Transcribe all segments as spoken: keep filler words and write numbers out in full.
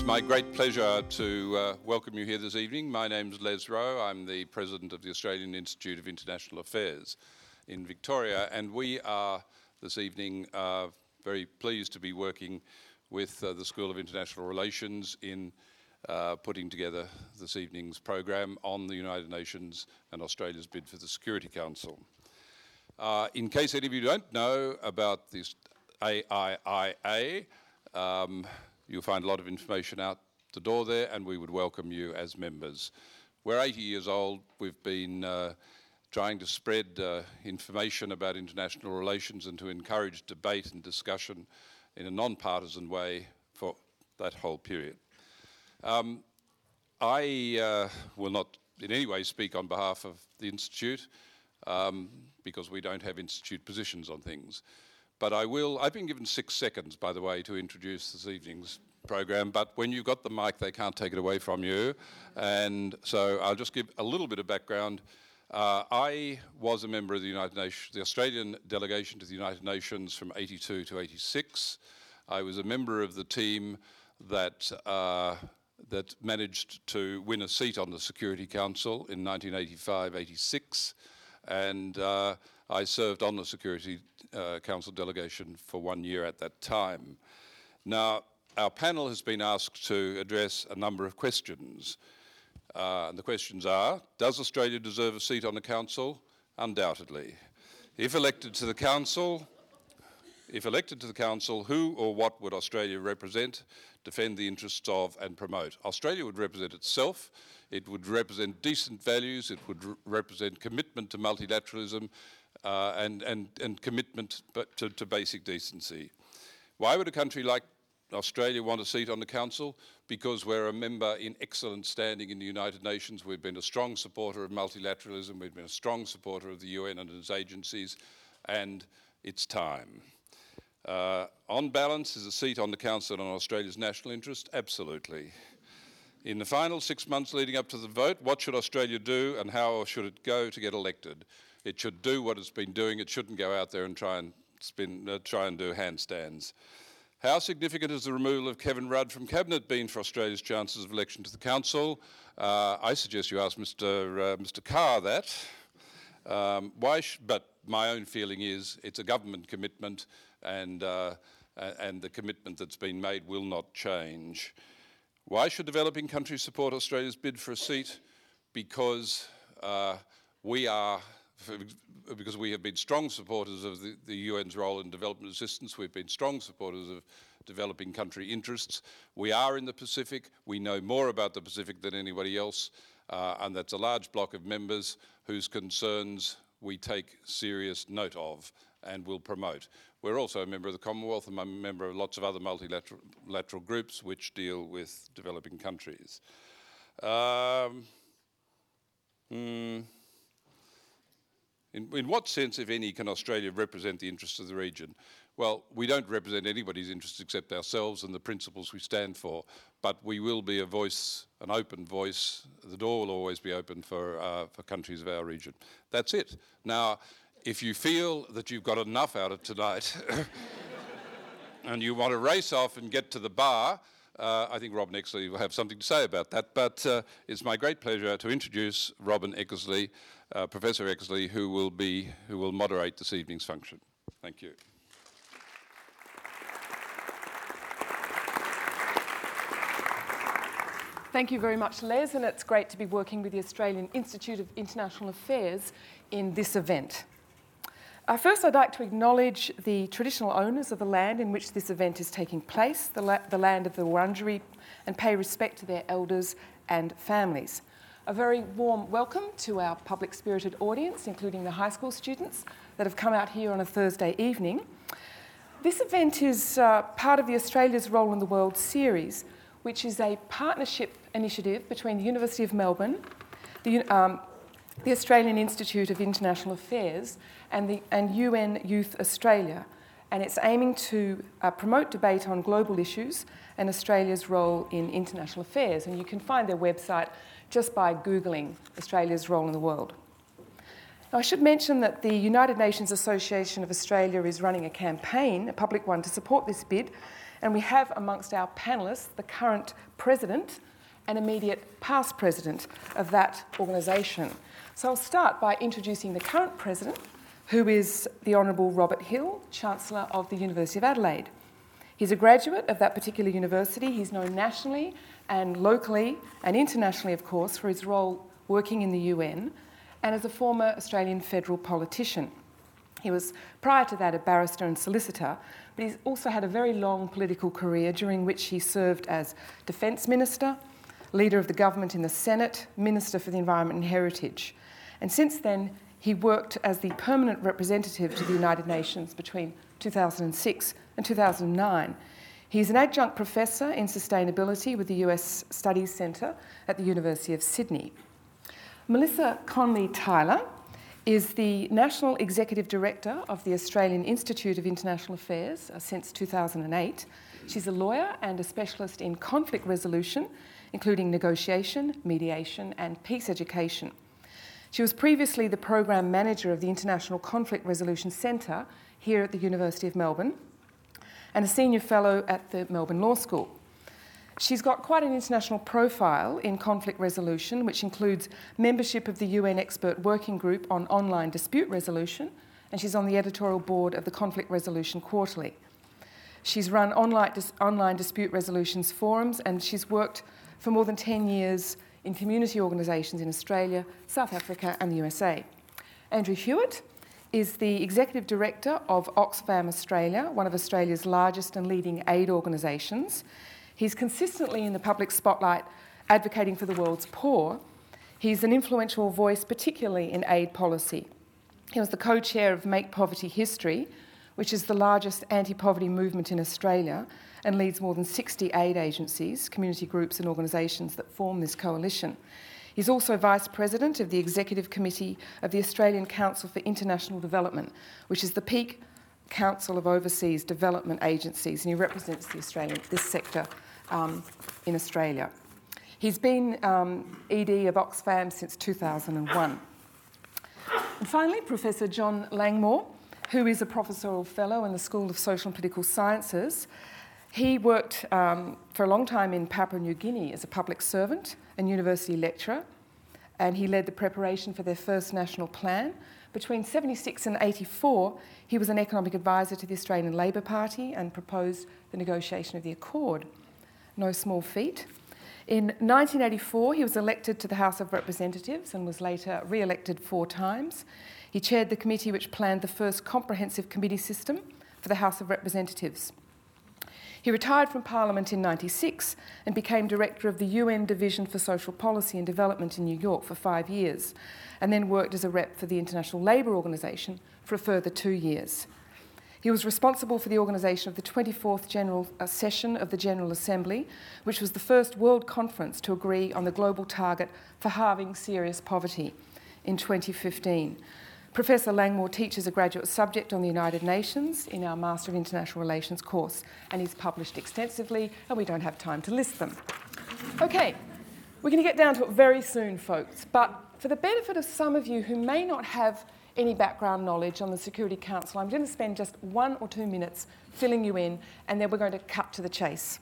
my great pleasure to uh, welcome you here this evening. My name's Les Rowe. I'm the President of the Australian Institute of International Affairs in Victoria, and we are this evening uh, very pleased to be working with uh, the School of International Relations in uh, putting together this evening's program on the United Nations and Australia's bid for the Security Council. Uh, in case any of you don't know about this A I I A, um, you'll find a lot of information out the door there, and we would welcome you as members. We're eighty years old. We've been uh, trying to spread uh, information about international relations and to encourage debate and discussion in a non-partisan way for that whole period. Um, I uh, will not in any way speak on behalf of the Institute um, because we don't have Institute positions on things. But I will, I've been given six seconds, by the way, to introduce this evening's program, but when you've got the mic, they can't take it away from you. And so I'll just give a little bit of background. Uh, I was a member of the United Nations, the Australian delegation to the United Nations from eighty-two to eighty-six. I was a member of the team that, uh, that managed to win a seat on the Security Council in nineteen eighty-five eighty-six. And uh, I served on the Security uh, Council delegation for one year at that time. Now, our panel has been asked to address a number of questions. Uh, and the questions are, does Australia deserve a seat on the Council? Undoubtedly. If elected to the Council, if elected to the Council, who or what would Australia represent, defend the interests of and promote? Australia would represent itself. It would represent decent values. It would re represent commitment to multilateralism uh, and, and, and commitment to, to basic decency. Why would a country like Australia want a seat on the Council? Because we're a member in excellent standing in the United Nations. We've been a strong supporter of multilateralism. We've been a strong supporter of the U N and its agencies, and it's time. Uh, on balance, is a seat on the Council on Australia's national interest? Absolutely. In the final six months leading up to the vote, what should Australia do and how should it go to get elected? It should do what it's been doing. It shouldn't go out there and try and, spin, uh, try and do handstands. How significant has the removal of Kevin Rudd from Cabinet been for Australia's chances of election to the Council? Uh, I suggest you ask Mister Uh, Mister Carr that. Um, why sh but my own feeling is it's a government commitment, and, uh, and the commitment that's been made will not change. Why should developing countries support Australia's bid for a seat? Because uh, we are, because we have been strong supporters of the, the U N's role in development assistance. We've been strong supporters of developing country interests. We are in the Pacific. We know more about the Pacific than anybody else, uh, and that's a large block of members whose concerns we take serious note of and will promote. We're also a member of the Commonwealth and I'm a member of lots of other multilateral lateral groups which deal with developing countries. Um, hmm, in, in what sense, if any, can Australia represent the interests of the region? Well, we don't represent anybody's interests except ourselves and the principles we stand for, but we will be a voice, an open voice. The door will always be open for, uh, for countries of our region. That's it. Now, if you feel that you've got enough out of tonight and you want to race off and get to the bar, uh, I think Robin Eckersley will have something to say about that. But uh, it's my great pleasure to introduce Robin Eckersley, uh, Professor Eckersley, who will be, who will moderate this evening's function. Thank you. Thank you very much, Les, and it's great to be working with the Australian Institute of International Affairs in this event. Uh, first, I'd like to acknowledge the traditional owners of the land in which this event is taking place, the, la the land of the Wurundjeri, and pay respect to their elders and families. A very warm welcome to our public-spirited audience, including the high school students that have come out here on a Thursday evening. This event is uh, part of the Australia's Role in the World series, which is a partnership initiative between the University of Melbourne, the, um, the Australian Institute of International Affairs, and, the, and U N Youth Australia. And it's aiming to uh, promote debate on global issues and Australia's role in international affairs. And you can find their website just by Googling Australia's Role in the World. Now, I should mention that the United Nations Association of Australia is running a campaign, a public one, to support this bid. And we have amongst our panellists the current president and immediate past president of that organisation. So I'll start by introducing the current president, who is the Honourable Robert Hill, Chancellor of the University of Adelaide. He's a graduate of that particular university. He's known nationally and locally and internationally, of course, for his role working in the U N and as a former Australian federal politician. He was, prior to that, a barrister and solicitor, but he's also had a very long political career during which he served as Defence Minister, Leader of the Government in the Senate, Minister for the Environment and Heritage. And since then, he worked as the permanent representative to the United Nations between two thousand six and two thousand nine. He's an adjunct professor in sustainability with the U S Studies Centre at the University of Sydney. Melissa Conley-Tyler is the National Executive Director of the Australian Institute of International Affairs uh, since two thousand eight. She's a lawyer and a specialist in conflict resolution, including negotiation, mediation, and peace education. She was previously the Program Manager of the International Conflict Resolution Centre here at the University of Melbourne and a Senior Fellow at the Melbourne Law School. She's got quite an international profile in conflict resolution, which includes membership of the U N Expert Working Group on Online Dispute Resolution, and she's on the editorial board of the Conflict Resolution Quarterly. She's run online, dis- online dispute resolutions forums, and she's worked for more than ten years in community organisations in Australia, South Africa and the U S A. Andrew Hewitt is the Executive Director of Oxfam Australia, one of Australia's largest and leading aid organisations. He's consistently in the public spotlight advocating for the world's poor. He's an influential voice, particularly in aid policy. He was the co-chair of Make Poverty History, which is the largest anti-poverty movement in Australia and leads more than sixty aid agencies, community groups and organisations that form this coalition. He's also Vice President of the Executive Committee of the Australian Council for International Development, which is the peak council of overseas development agencies, and he represents the Australian, this sector um, in Australia. He's been um, E D of Oxfam since two thousand one. And finally, Professor John Langmore, who is a professorial fellow in the School of Social and Political Sciences. He worked um, for a long time in Papua New Guinea as a public servant and university lecturer, and he led the preparation for their first national plan. Between seventy-six and eighty-four, he was an economic advisor to the Australian Labor Party and proposed the negotiation of the Accord. No small feat. In nineteen eighty-four, he was elected to the House of Representatives and was later re-elected four times. He chaired the committee which planned the first comprehensive committee system for the House of Representatives. He retired from Parliament in ninety-six and became director of the U N Division for Social Policy and Development in New York for five years, and then worked as a rep for the International Labour Organization for a further two years. He was responsible for the organisation of the twenty-fourth General uh, Session of the General Assembly, which was the first world conference to agree on the global target for halving serious poverty in twenty fifteen. Professor Langmore teaches a graduate subject on the United Nations in our Master of International Relations course, and he's published extensively, and we don't have time to list them. Okay, we're going to get down to it very soon, folks, but for the benefit of some of you who may not have any background knowledge on the Security Council, I'm going to spend just one or two minutes filling you in, and then we're going to cut to the chase.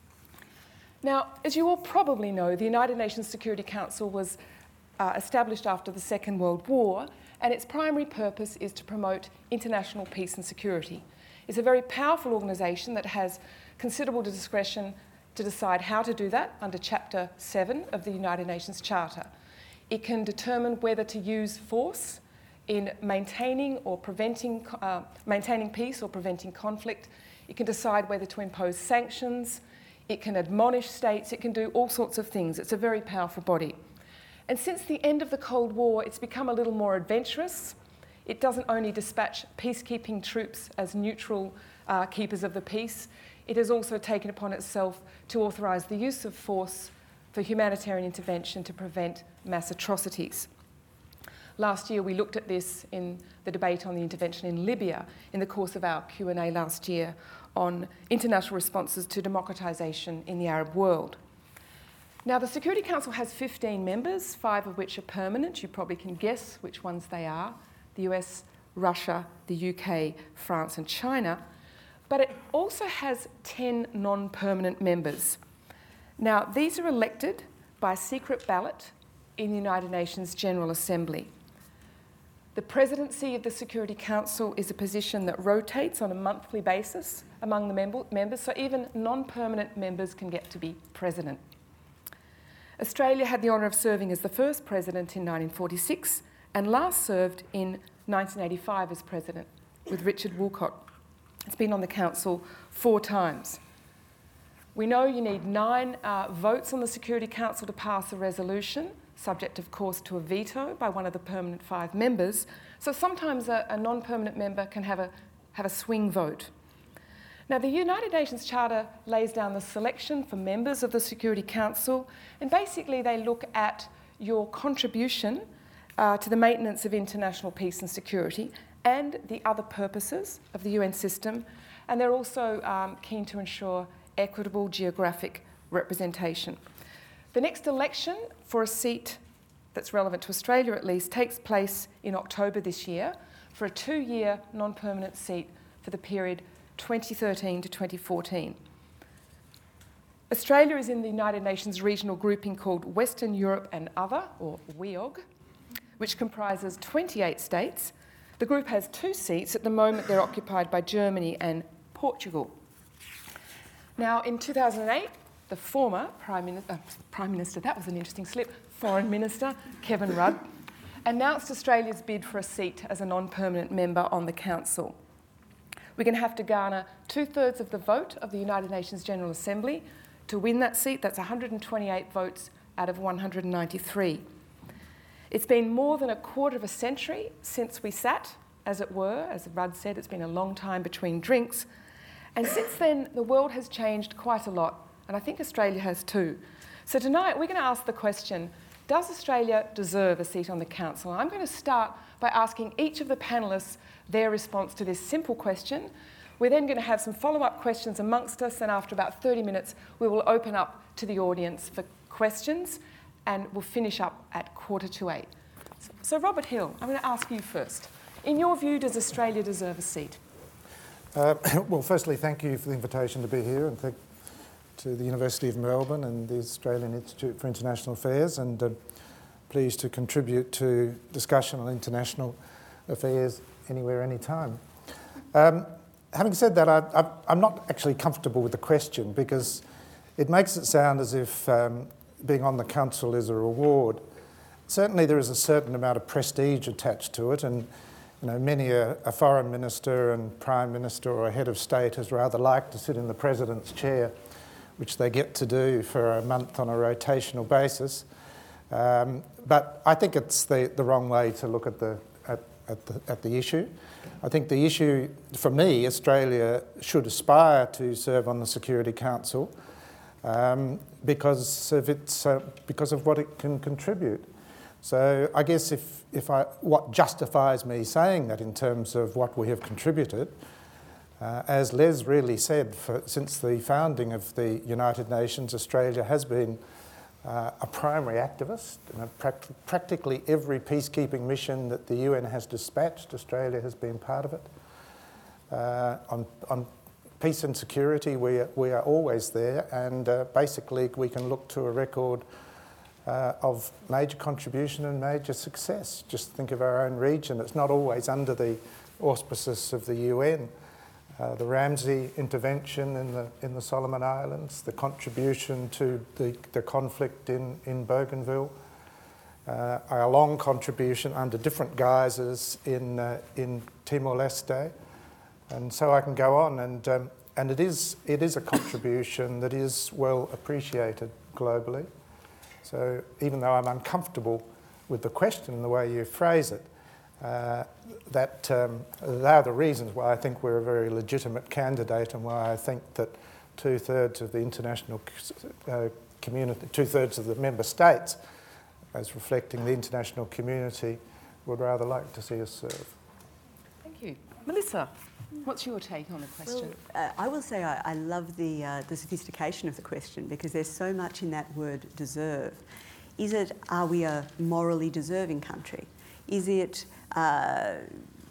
Now, as you all probably know, the United Nations Security Council was uh, established after the Second World War, and its primary purpose is to promote international peace and security. It's a very powerful organisation that has considerable discretion to decide how to do that under Chapter seven of the United Nations Charter. It can determine whether to use force in maintaining or preventing, uh, maintaining peace or preventing conflict. It can decide whether to impose sanctions. It can admonish states. It can do all sorts of things. It's a very powerful body. And since the end of the Cold War, it's become a little more adventurous. It doesn't only dispatch peacekeeping troops as neutral uh, keepers of the peace, it has also taken upon itself to authorise the use of force for humanitarian intervention to prevent mass atrocities. Last year, we looked at this in the debate on the intervention in Libya in the course of our Q and A last year on international responses to democratisation in the Arab world. Now, the Security Council has fifteen members, five of which are permanent. You probably can guess which ones they are: the U S, Russia, the U K, France and China. but it also has ten non-permanent members. Now, these are elected by secret ballot in the United Nations General Assembly. The presidency of the Security Council is a position that rotates on a monthly basis among the mem- members, so even non-permanent members can get to be president. Australia had the honour of serving as the first president in nineteen forty-six and last served in nineteen eighty-five as president with Richard Woolcott. It's been on the council four times. We know you need nine uh, votes on the Security Council to pass a resolution, subject of course to a veto by one of the permanent five members. So sometimes a, a non-permanent member can have a, have a swing vote. Now, the United Nations Charter lays down the selection for members of the Security Council, and basically they look at your contribution uh, to the maintenance of international peace and security and the other purposes of the U N system, and they're also um, keen to ensure equitable geographic representation. The next election for a seat that's relevant to Australia at least takes place in October this year for a two-year non-permanent seat for the period twenty thirteen to twenty fourteen. Australia is in the United Nations regional grouping called Western Europe and Other, or W E O G, which comprises twenty-eight states. The group has two seats. At the moment, they're occupied by Germany and Portugal. Now, in two thousand eight, the former Prime Minister, uh, Prime Minister, that was an interesting slip, Foreign Minister, Kevin Rudd, announced Australia's bid for a seat as a non-permanent member on the Council. We're going to have to garner two-thirds of the vote of the United Nations General Assembly to win that seat. That's one hundred twenty-eight votes out of one hundred ninety-three. It's been more than a quarter of a century since we sat, as it were. As Rudd said, it's been a long time between drinks. And since then, the world has changed quite a lot, and I think Australia has too. So tonight, we're going to ask the question, does Australia deserve a seat on the Council? And I'm going to start by asking each of the panellists their response to this simple question. We're then going to have some follow-up questions amongst us, and after about thirty minutes, we will open up to the audience for questions, and we'll finish up at quarter to eight. So, Robert Hill, I'm going to ask you first. In your view, does Australia deserve a seat? Uh, well, firstly, thank you for the invitation to be here, and thank to the University of Melbourne and the Australian Institute for International Affairs, and uh, pleased to contribute to discussion on international affairs anywhere, anytime. Um, having said that, I, I, I'm not actually comfortable with the question because it makes it sound as if um, being on the Council is a reward. Certainly there is a certain amount of prestige attached to it, and you know, many a, a foreign minister and prime minister or a head of state has rather liked to sit in the president's chair, which they get to do for a month on a rotational basis. Um, but I think it's the, the wrong way to look at the, at, at the at the issue. I think the issue, for me, Australia should aspire to serve on the Security Council um, because of its uh, because of what it can contribute. So I guess if, if I, what justifies me saying that in terms of what we have contributed, uh, as Les really said, for, since the founding of the United Nations, Australia has been uh, a primary activist. You know, pract- practically every peacekeeping mission that the U N has dispatched, Australia has been part of it. Uh, on, on peace and security, we are, we are always there, and uh, basically we can look to a record Uh, of major contribution and major success. Just think of our own region. It's not always under the auspices of the U N. Uh, the Ramsey intervention in the in the Solomon Islands, the contribution to the, the conflict in, in Bougainville, uh, our long contribution under different guises in uh, in Timor-Leste, and so I can go on. And um, and it is it is a contribution that is well appreciated globally. So even though I'm uncomfortable with the question and the way you phrase it, uh, that um, they are the reasons why I think we're a very legitimate candidate and why I think that two-thirds of the international uh, community, two-thirds of the member states, as reflecting the international community, would rather like to see us serve. Thank you. Melissa, what's your take on the question? Well, uh, I will say I, I love the, uh, the sophistication of the question because there's so much in that word deserve. Is it, are we a morally deserving country? Is it, uh,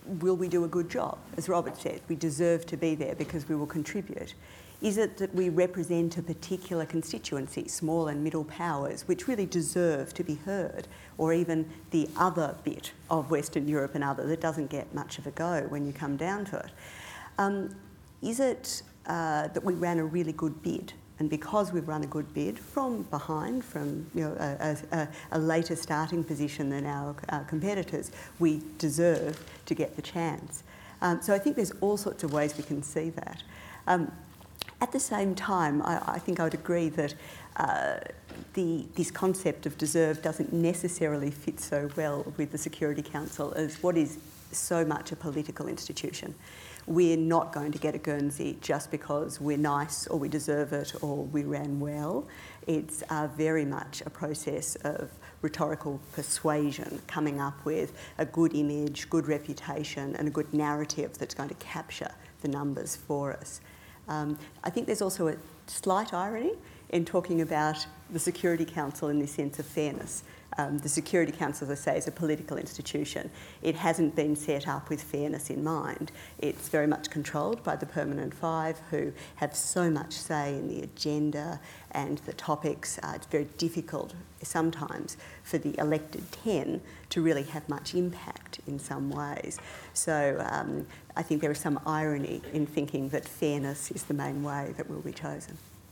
will we do a good job? As Robert said, we deserve to be there because we will contribute. Is it that we represent a particular constituency, small and middle powers, which really deserve to be heard, or even the other bit of Western Europe and other that doesn't get much of a go when you come down to it? Um, is it uh, that we ran a really good bid? And because we've run a good bid from behind, from you know, a, a, a later starting position than our, our competitors, we deserve to get the chance. Um, so I think there's all sorts of ways we can see that. Um, At the same time, I, I think I would agree that uh, the, this concept of deserve doesn't necessarily fit so well with the Security Council as what is so much a political institution. We're not going to get a Guernsey just because we're nice or we deserve it or we ran well. It's uh, very much a process of rhetorical persuasion, coming up with a good image, good reputation and a good narrative that's going to capture the numbers for us. Um, I think there's also a slight irony in talking about the Security Council in the sense of fairness. Um, the Security Council, as I say, is a political institution. It hasn't been set up with fairness in mind. It's very much controlled by the Permanent Five, who have so much say in the agenda and the topics. Uh, it's very difficult sometimes for the elected ten to really have much impact in some ways. So um, I think there is some irony in thinking that fairness is the main way that will be chosen.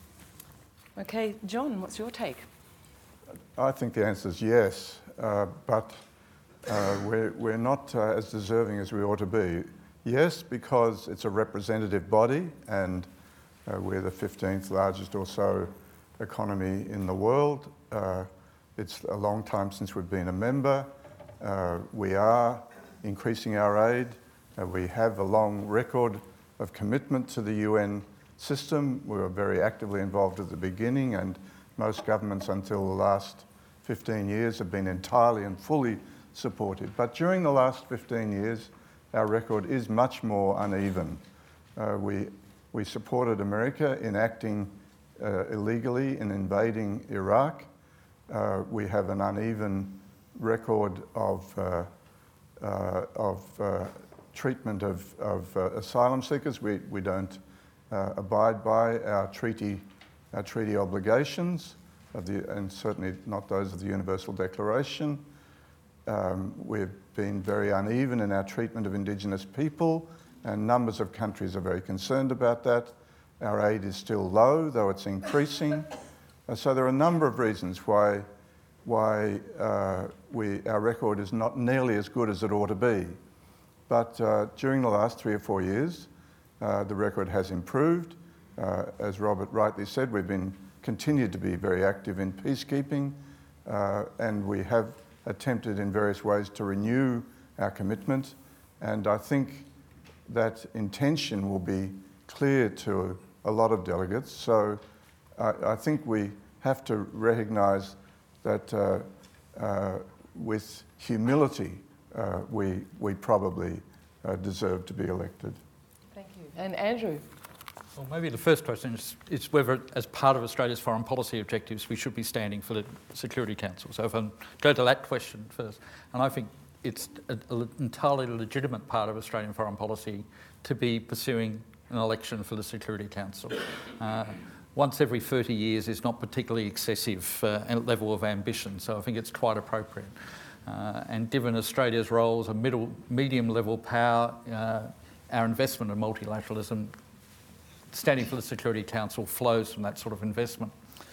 Okay, John, what's your take? I think the answer is yes, uh, but uh, we're, we're not uh, as deserving as we ought to be. Yes, because it's a representative body and uh, we're the fifteenth largest or so economy in the world. Uh, it's a long time since we've been a member. Uh, we are increasing our aid. Uh, we have a long record of commitment to the U N system. We were very actively involved at the beginning, and most governments until the last fifteen years have been entirely and fully supportive. But during the last fifteen years, our record is much more uneven. Uh, we, we supported America in acting uh, illegally in invading Iraq. Uh, we have an uneven record of, uh, uh, of uh, treatment of, of uh, asylum seekers. We, we don't uh, abide by our treaty Our treaty obligations, of the, and certainly not those of the Universal Declaration. Um, we've been very uneven in our treatment of Indigenous people, and numbers of countries are very concerned about that. Our aid is still low, though it's increasing. Uh, so there are a number of reasons why, why uh, we, our record is not nearly as good as it ought to be. But uh, during the last three or four years, uh, the record has improved. Uh, as Robert rightly said, we've been continued to be very active in peacekeeping, uh, and we have attempted in various ways to renew our commitment. And I think that intention will be clear to a lot of delegates. So I, I think we have to recognise that uh, uh, with humility, uh, we, we probably uh, deserve to be elected. Thank you. And Andrew? Well, maybe the first question is, is whether, as part of Australia's foreign policy objectives, we should be standing for the Security Council. So if I go to that question first, and I think it's an entirely legitimate part of Australian foreign policy to be pursuing an election for the Security Council. Uh, once every thirty years is not particularly excessive uh, level of ambition, so I think it's quite appropriate. Uh, and given Australia's role as a middle, medium-level power, uh, our investment in multilateralism, standing for the Security Council flows from that sort of investment.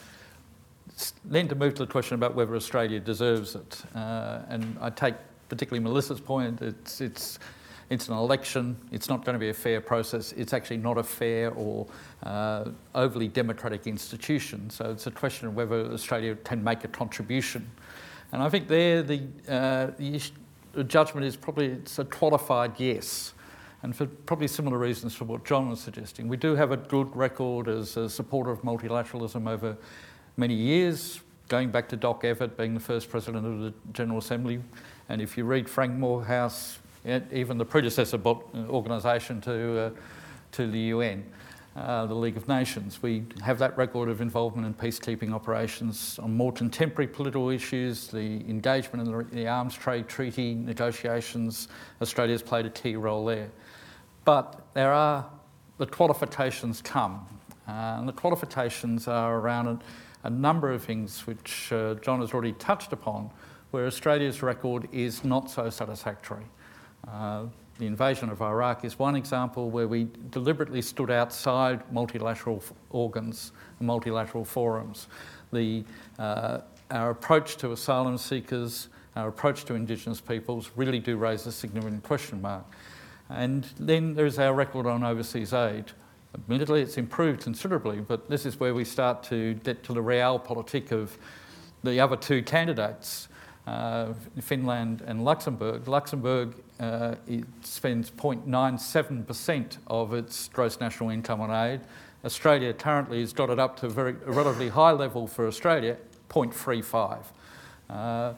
Then to move to the question about whether Australia deserves it, uh, and I take particularly Melissa's point, it's, it's, it's an election, it's not going to be a fair process, it's actually not a fair or uh, overly democratic institution, so it's a question of whether Australia can make a contribution. And I think there the, uh, the, the judgment is probably, it's a qualified yes. And for probably similar reasons for what John was suggesting. We do have a good record as a supporter of multilateralism over many years, going back to Doc Everett being the first president of the General Assembly. And if you read Frank Morehouse, even the predecessor organisation to, uh, to the U N, uh, the League of Nations. We have that record of involvement in peacekeeping operations on more contemporary political issues, the engagement in the, the arms trade treaty negotiations. Australia's played a key role there. But there are, the qualifications come. Uh, and the qualifications are around a, a number of things which uh, John has already touched upon, where Australia's record is not so satisfactory. Uh, the invasion of Iraq is one example where we deliberately stood outside multilateral f- organs and multilateral forums. The, uh, our approach to asylum seekers, our approach to Indigenous peoples really do raise a significant question mark. And then there's our record on overseas aid. Admittedly, it's improved considerably, but this is where we start to get to the realpolitik of the other two candidates, uh, Finland and Luxembourg. Luxembourg uh, it spends zero point nine seven percent of its gross national income on aid. Australia currently has got it up to a, very, a relatively high level for Australia, zero point three five. Uh,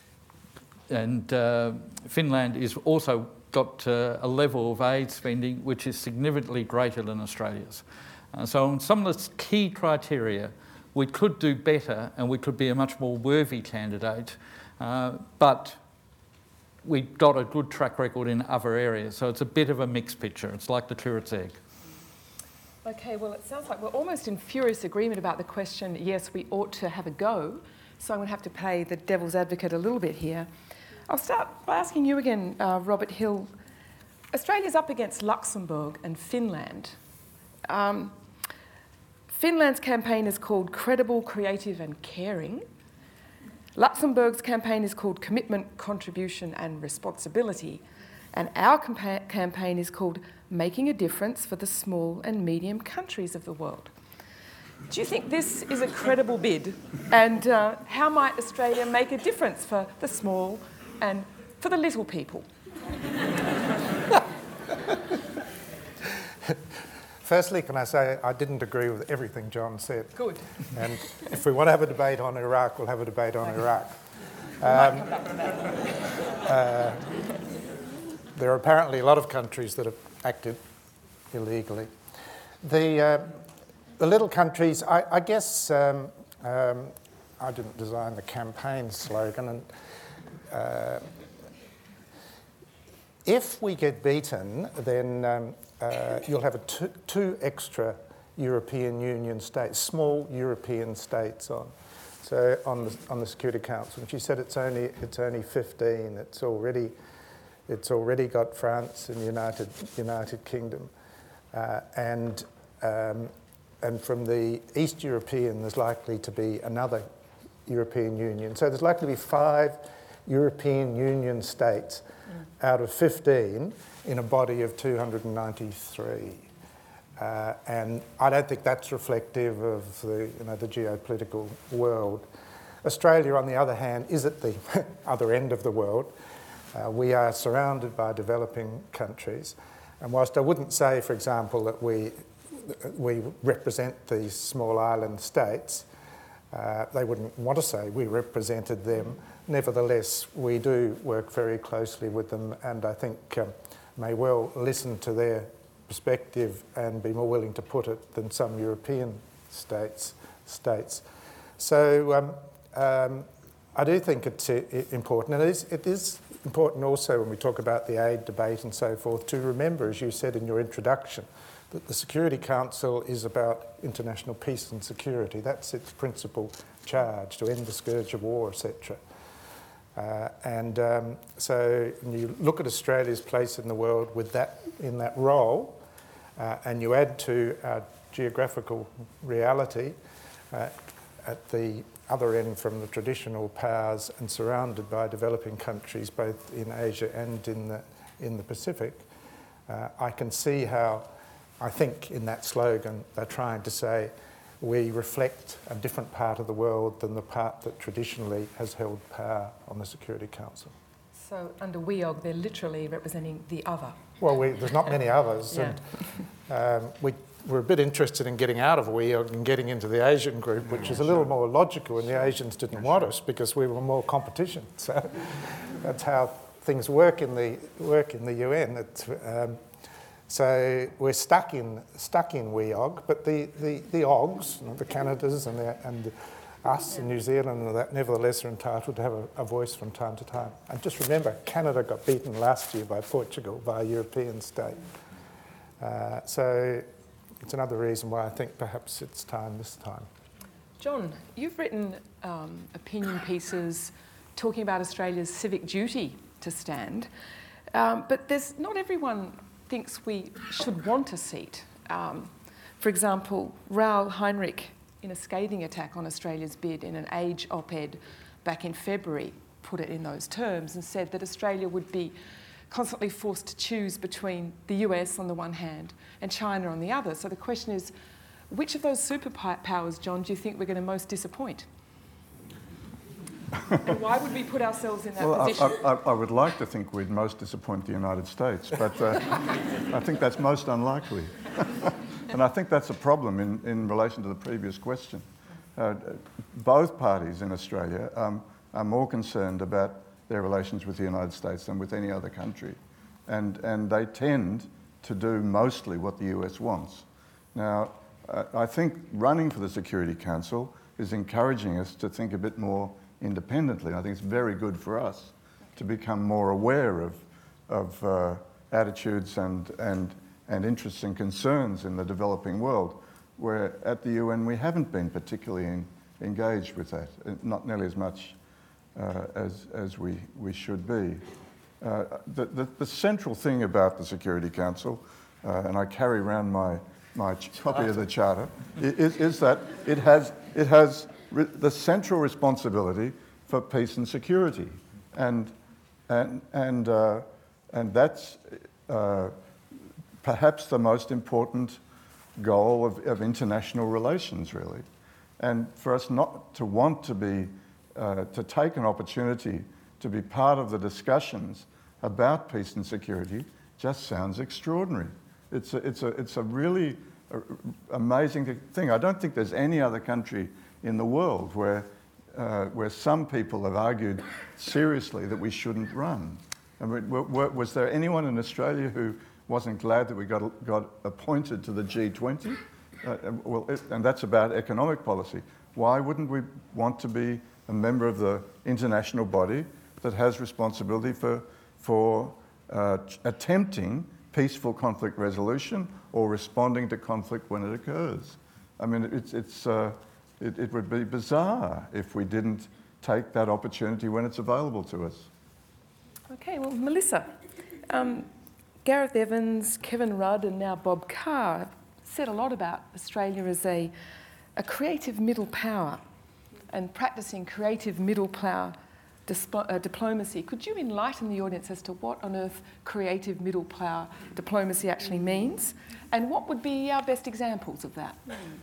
and uh, Finland is also got uh, a level of aid spending which is significantly greater than Australia's. Uh, so on some of the key criteria, we could do better and we could be a much more worthy candidate, uh, but we've got a good track record in other areas. So it's a bit of a mixed picture. It's like the curate's egg. Okay, well, it sounds like we're almost in furious agreement about the question, yes, we ought to have a go. So I'm going to have to play the devil's advocate a little bit here. I'll start by asking you again, uh, Robert Hill. Australia's up against Luxembourg and Finland. Um, Finland's campaign is called Credible, Creative and Caring. Luxembourg's campaign is called Commitment, Contribution and Responsibility. And our campa- campaign is called Making a Difference for the Small and Medium Countries of the World. Do you think this is a credible bid? And uh, how might Australia make a difference for the small and for the little people? Firstly, can I say I didn't agree with everything John said. Good. And if we want to have a debate on Iraq, we'll have a debate on Iraq. Um, uh, there are apparently a lot of countries that have acted illegally. The, uh, the little countries, I, I guess um, um, I didn't design the campaign slogan, and uh, if we get beaten, then um, uh, you'll have a two, two extra European Union states, small European states on, so on the on the Security Council. And she said it's only it's only fifteen. It's already it's already got France and United United Kingdom, uh, and um, and from the East European, there's likely to be another European Union. So there's likely to be five European Union states mm. out of fifteen in a body of two hundred ninety-three. Uh, and I don't think that's reflective of the, you know, the geopolitical world. Australia, on the other hand, is at the other end of the world. Uh, we are surrounded by developing countries. And whilst I wouldn't say, for example, that we, we represent these small island states, uh, they wouldn't want to say we represented them. Nevertheless, we do work very closely with them, and I think um, may well listen to their perspective and be more willing to put it than some European states. states. So um, um, I do think it's uh, important, and it is, it is important also when we talk about the aid debate and so forth, to remember, as you said in your introduction, that the Security Council is about international peace and security. That's its principal charge, to end the scourge of war, et cetera. Uh, and um, so when you look at Australia's place in the world with that in that role, uh, and you add to our geographical reality uh, at the other end from the traditional powers and surrounded by developing countries both in Asia and in the in the Pacific, uh, I can see how, I think in that slogan they're trying to say we reflect a different part of the world than the part that traditionally has held power on the Security Council. So under W E O G, they're literally representing the other. Well, we, there's not many others. Yeah. And um, we, we're a bit interested in getting out of W E O G and getting into the Asian group, which is a little more logical, and the Asians didn't want us because we were more competition. So that's how things work in the, work in the U N. It's, um, So we're stuck in stuck in W E O G, but the, the, the O Gs, the Canadas and, the, and us in New Zealand and that, nevertheless are entitled to have a, a voice from time to time. And just remember, Canada got beaten last year by Portugal, by a European state. Uh, so it's another reason why I think perhaps it's time this time. John, you've written um, opinion pieces talking about Australia's civic duty to stand, um, but there's not everyone thinks we should want a seat. Um, for example, Raoul Heinrich, in a scathing attack on Australia's bid in an Age op-ed back in February, put it in those terms and said that Australia would be constantly forced to choose between the U S on the one hand and China on the other. So the question is, which of those superpowers, John, do you think we're going to most disappoint? And why would we put ourselves in that well, position? I, I, I would like to think we'd most disappoint the United States, but uh, I think that's most unlikely. And I think that's a problem in, in relation to the previous question. Uh, both parties in Australia um, are more concerned about their relations with the United States than with any other country. And, and they tend to do mostly what the U S wants. Now, uh, I think running for the Security Council is encouraging us to think a bit more independently. I think it's very good for us to become more aware of, of uh, attitudes and, and, and interests and concerns in the developing world, where at the U N we haven't been particularly in, engaged with that, not nearly as much uh, as, as we, we should be. Uh, the, the, the central thing about the Security Council, uh, and I carry around my, my copy of the Charter, is, is that it has, it has re the central responsibility for peace and security. And, and, and, uh, and that's uh, perhaps the most important goal of, of international relations, really. And for us not to want to be, uh, to take an opportunity to be part of the discussions about peace and security just sounds extraordinary. It's a, it's a, it's a really uh, amazing thing. I don't think there's any other country in the world where, uh, where some people have argued seriously that we shouldn't run. I mean, was there anyone in Australia who wasn't glad that we got, got appointed to the G twenty? Uh, well, it, and that's about economic policy. Why wouldn't we want to be a member of the international body that has responsibility for, for uh, attempting peaceful conflict resolution or responding to conflict when it occurs? I mean, it's, it's, uh, it, it would be bizarre if we didn't take that opportunity when it's available to us. Okay, well, Melissa, um, Gareth Evans, Kevin Rudd and now Bob Carr have said a lot about Australia as a, a creative middle power and practising creative middle power uh, diplomacy. Could you enlighten the audience as to what on earth creative middle power diplomacy actually means, and what would be our best examples of that?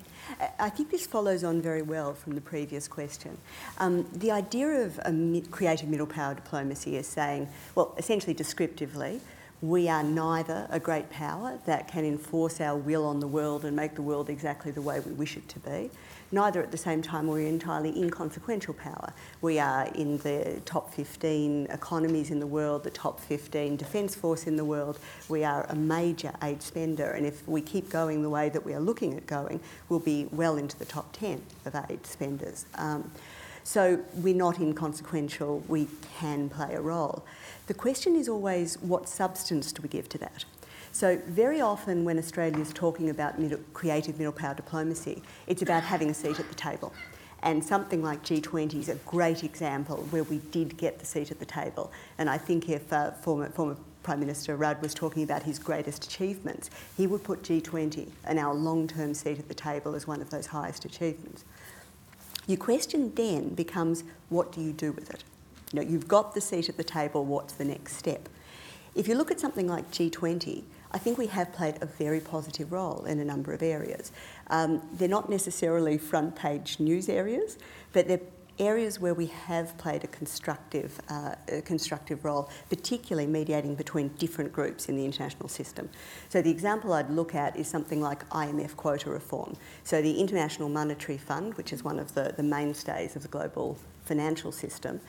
I think this follows on very well from the previous question. Um, the idea of a mi creative middle power diplomacy is saying, well, essentially descriptively, we are neither a great power that can enforce our will on the world and make the world exactly the way we wish it to be, neither at the same time we're entirely inconsequential power. We are in the top fifteen economies in the world, the top fifteen defence force in the world. We are a major aid spender, and if we keep going the way that we are looking at going, we'll be well into the top ten of aid spenders. Um, so we're not inconsequential, we can play a role. The question is always, what substance do we give to that? So very often when Australia is talking about middle, creative middle power diplomacy, it's about having a seat at the table. And something like G twenty is a great example where we did get the seat at the table. And I think if uh, former, former Prime Minister Rudd was talking about his greatest achievements, he would put G twenty and our long-term seat at the table as one of those highest achievements. Your question then becomes, what do you do with it? You know, you've got the seat at the table, what's the next step? If you look at something like G twenty, I think we have played a very positive role in a number of areas. Um, they're not necessarily front page news areas, but they're areas where we have played a constructive, uh, a constructive role, particularly mediating between different groups in the international system. So the example I'd look at is something like I M F quota reform. So the International Monetary Fund, which is one of the, the mainstays of the global financial system,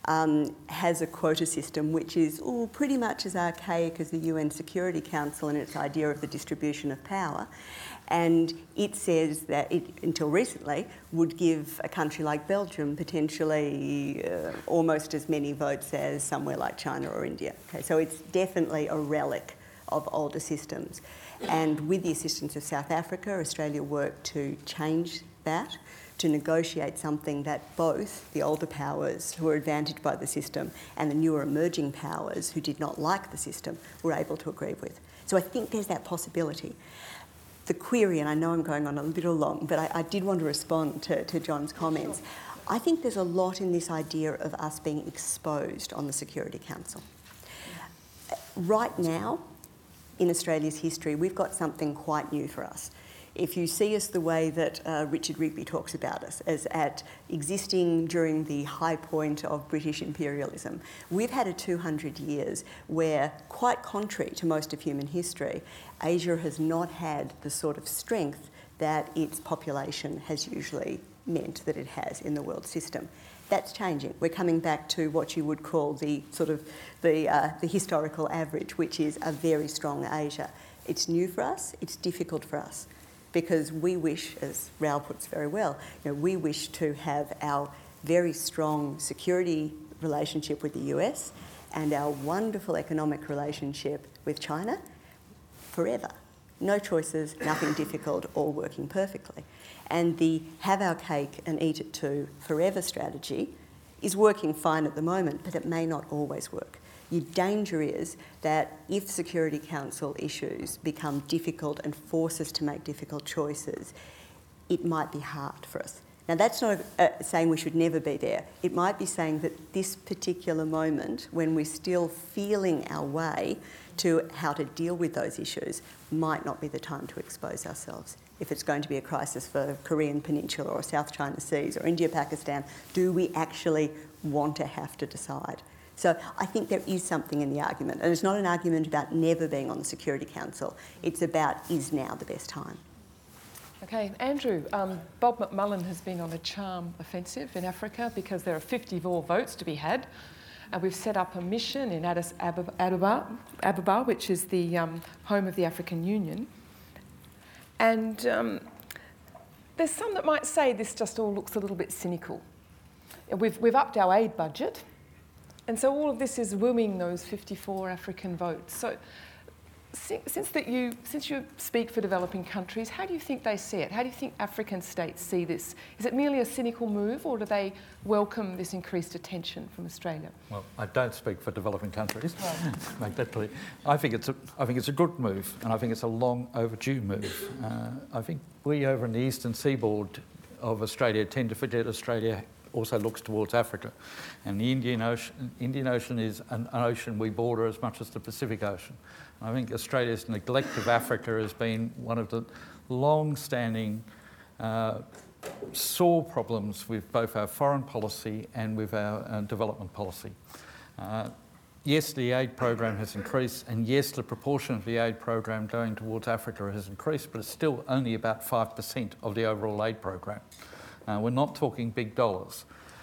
um, has a quota system which is ooh, pretty much as archaic as the U N Security Council and its idea of the distribution of power. And it says that it, until recently, would give a country like Belgium potentially uh, almost as many votes as somewhere like China or India. Okay, so it's definitely a relic of older systems. And with the assistance of South Africa, Australia worked to change that, to negotiate something that both the older powers who were advantaged by the system and the newer emerging powers who did not like the system were able to agree with. So I think there's that possibility. The query, and I know I'm going on a little long, but I, I did want to respond to, to John's comments. I think there's a lot in this idea of us being exposed on the Security Council. Right now, in Australia's history, we've got something quite new for us. If you see us the way that uh, Richard Rigby talks about us, as at existing during the high point of British imperialism, we've had a two hundred years where, quite contrary to most of human history, Asia has not had the sort of strength that its population has usually meant that it has in the world system. That's changing. We're coming back to what you would call the sort of the, uh, the historical average, which is a very strong Asia. It's new for us, it's difficult for us, because we wish, as Raoul puts very well, you know, we wish to have our very strong security relationship with the U S and our wonderful economic relationship with China forever. No choices, nothing difficult, all working perfectly. And the have our cake and eat it too forever strategy is working fine at the moment, but it may not always work. Your danger is that if Security Council issues become difficult and force us to make difficult choices, it might be hard for us. Now, that's not uh, saying we should never be there. It might be saying that this particular moment, when we're still feeling our way to how to deal with those issues, might not be the time to expose ourselves. If it's going to be a crisis for Korean Peninsula or South China Seas or India-Pakistan, do we actually want to have to decide? So I think there is something in the argument, and it's not an argument about never being on the Security Council. It's about, is now the best time? Okay, Andrew, um, Bob McMullen has been on a charm offensive in Africa because there are fifty more votes to be had. And we've set up a mission in Addis Ababa, Ababa which is the um, home of the African Union. And um, there's some that might say this just all looks a little bit cynical. We've, we've upped our aid budget, and so all of this is wooing those fifty-four African votes. So since, that you, since you speak for developing countries, how do you think they see it? How do you think African states see this? Is it merely a cynical move, or do they welcome this increased attention from Australia? Well, I don't speak for developing countries, make that clear. I think, it's a, I think it's a good move, and I think it's a long overdue move. Uh, I think we over in the eastern seaboard of Australia tend to forget Australia also looks towards Africa. And the Indian Ocean, Indian Ocean is an, an ocean we border as much as the Pacific Ocean. I think Australia's neglect of Africa has been one of the long-standing uh, sore problems with both our foreign policy and with our uh, development policy. Uh, yes, the aid program has increased, and yes, the proportion of the aid program going towards Africa has increased, but it's still only about five percent of the overall aid program. Uh, we're not talking big dollars.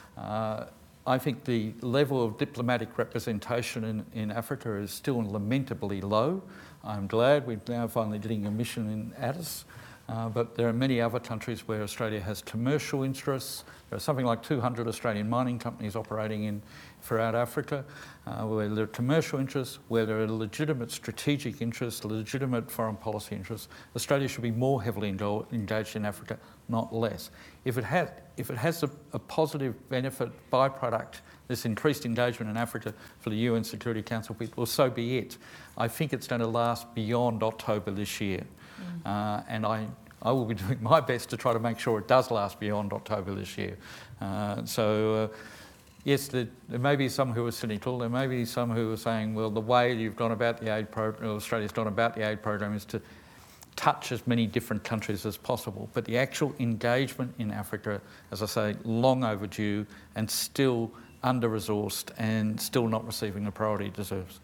Uh, I think the level of diplomatic representation in, in Africa is still lamentably low. I'm glad we're now finally getting a mission in Addis, uh, but there are many other countries where Australia has commercial interests. There are something like two hundred Australian mining companies operating in throughout Africa, uh, where there are commercial interests, where there are legitimate strategic interests, legitimate foreign policy interests. Australia should be more heavily engaged in Africa, not less. If it has, if it has a, a positive benefit byproduct, this increased engagement in Africa for the U N Security Council, well, so be it. I think it's going to last beyond October this year. Mm. Uh, and I, I will be doing my best to try to make sure it does last beyond October this year. Uh, so, uh, yes, there, there may be some who are cynical. There may be some who are saying, well, the way you've gone about the aid program, Australia's gone about the aid program is to touch as many different countries as possible. But the actual engagement in Africa, as I say, long overdue and still under-resourced and still not receiving the priority it deserves.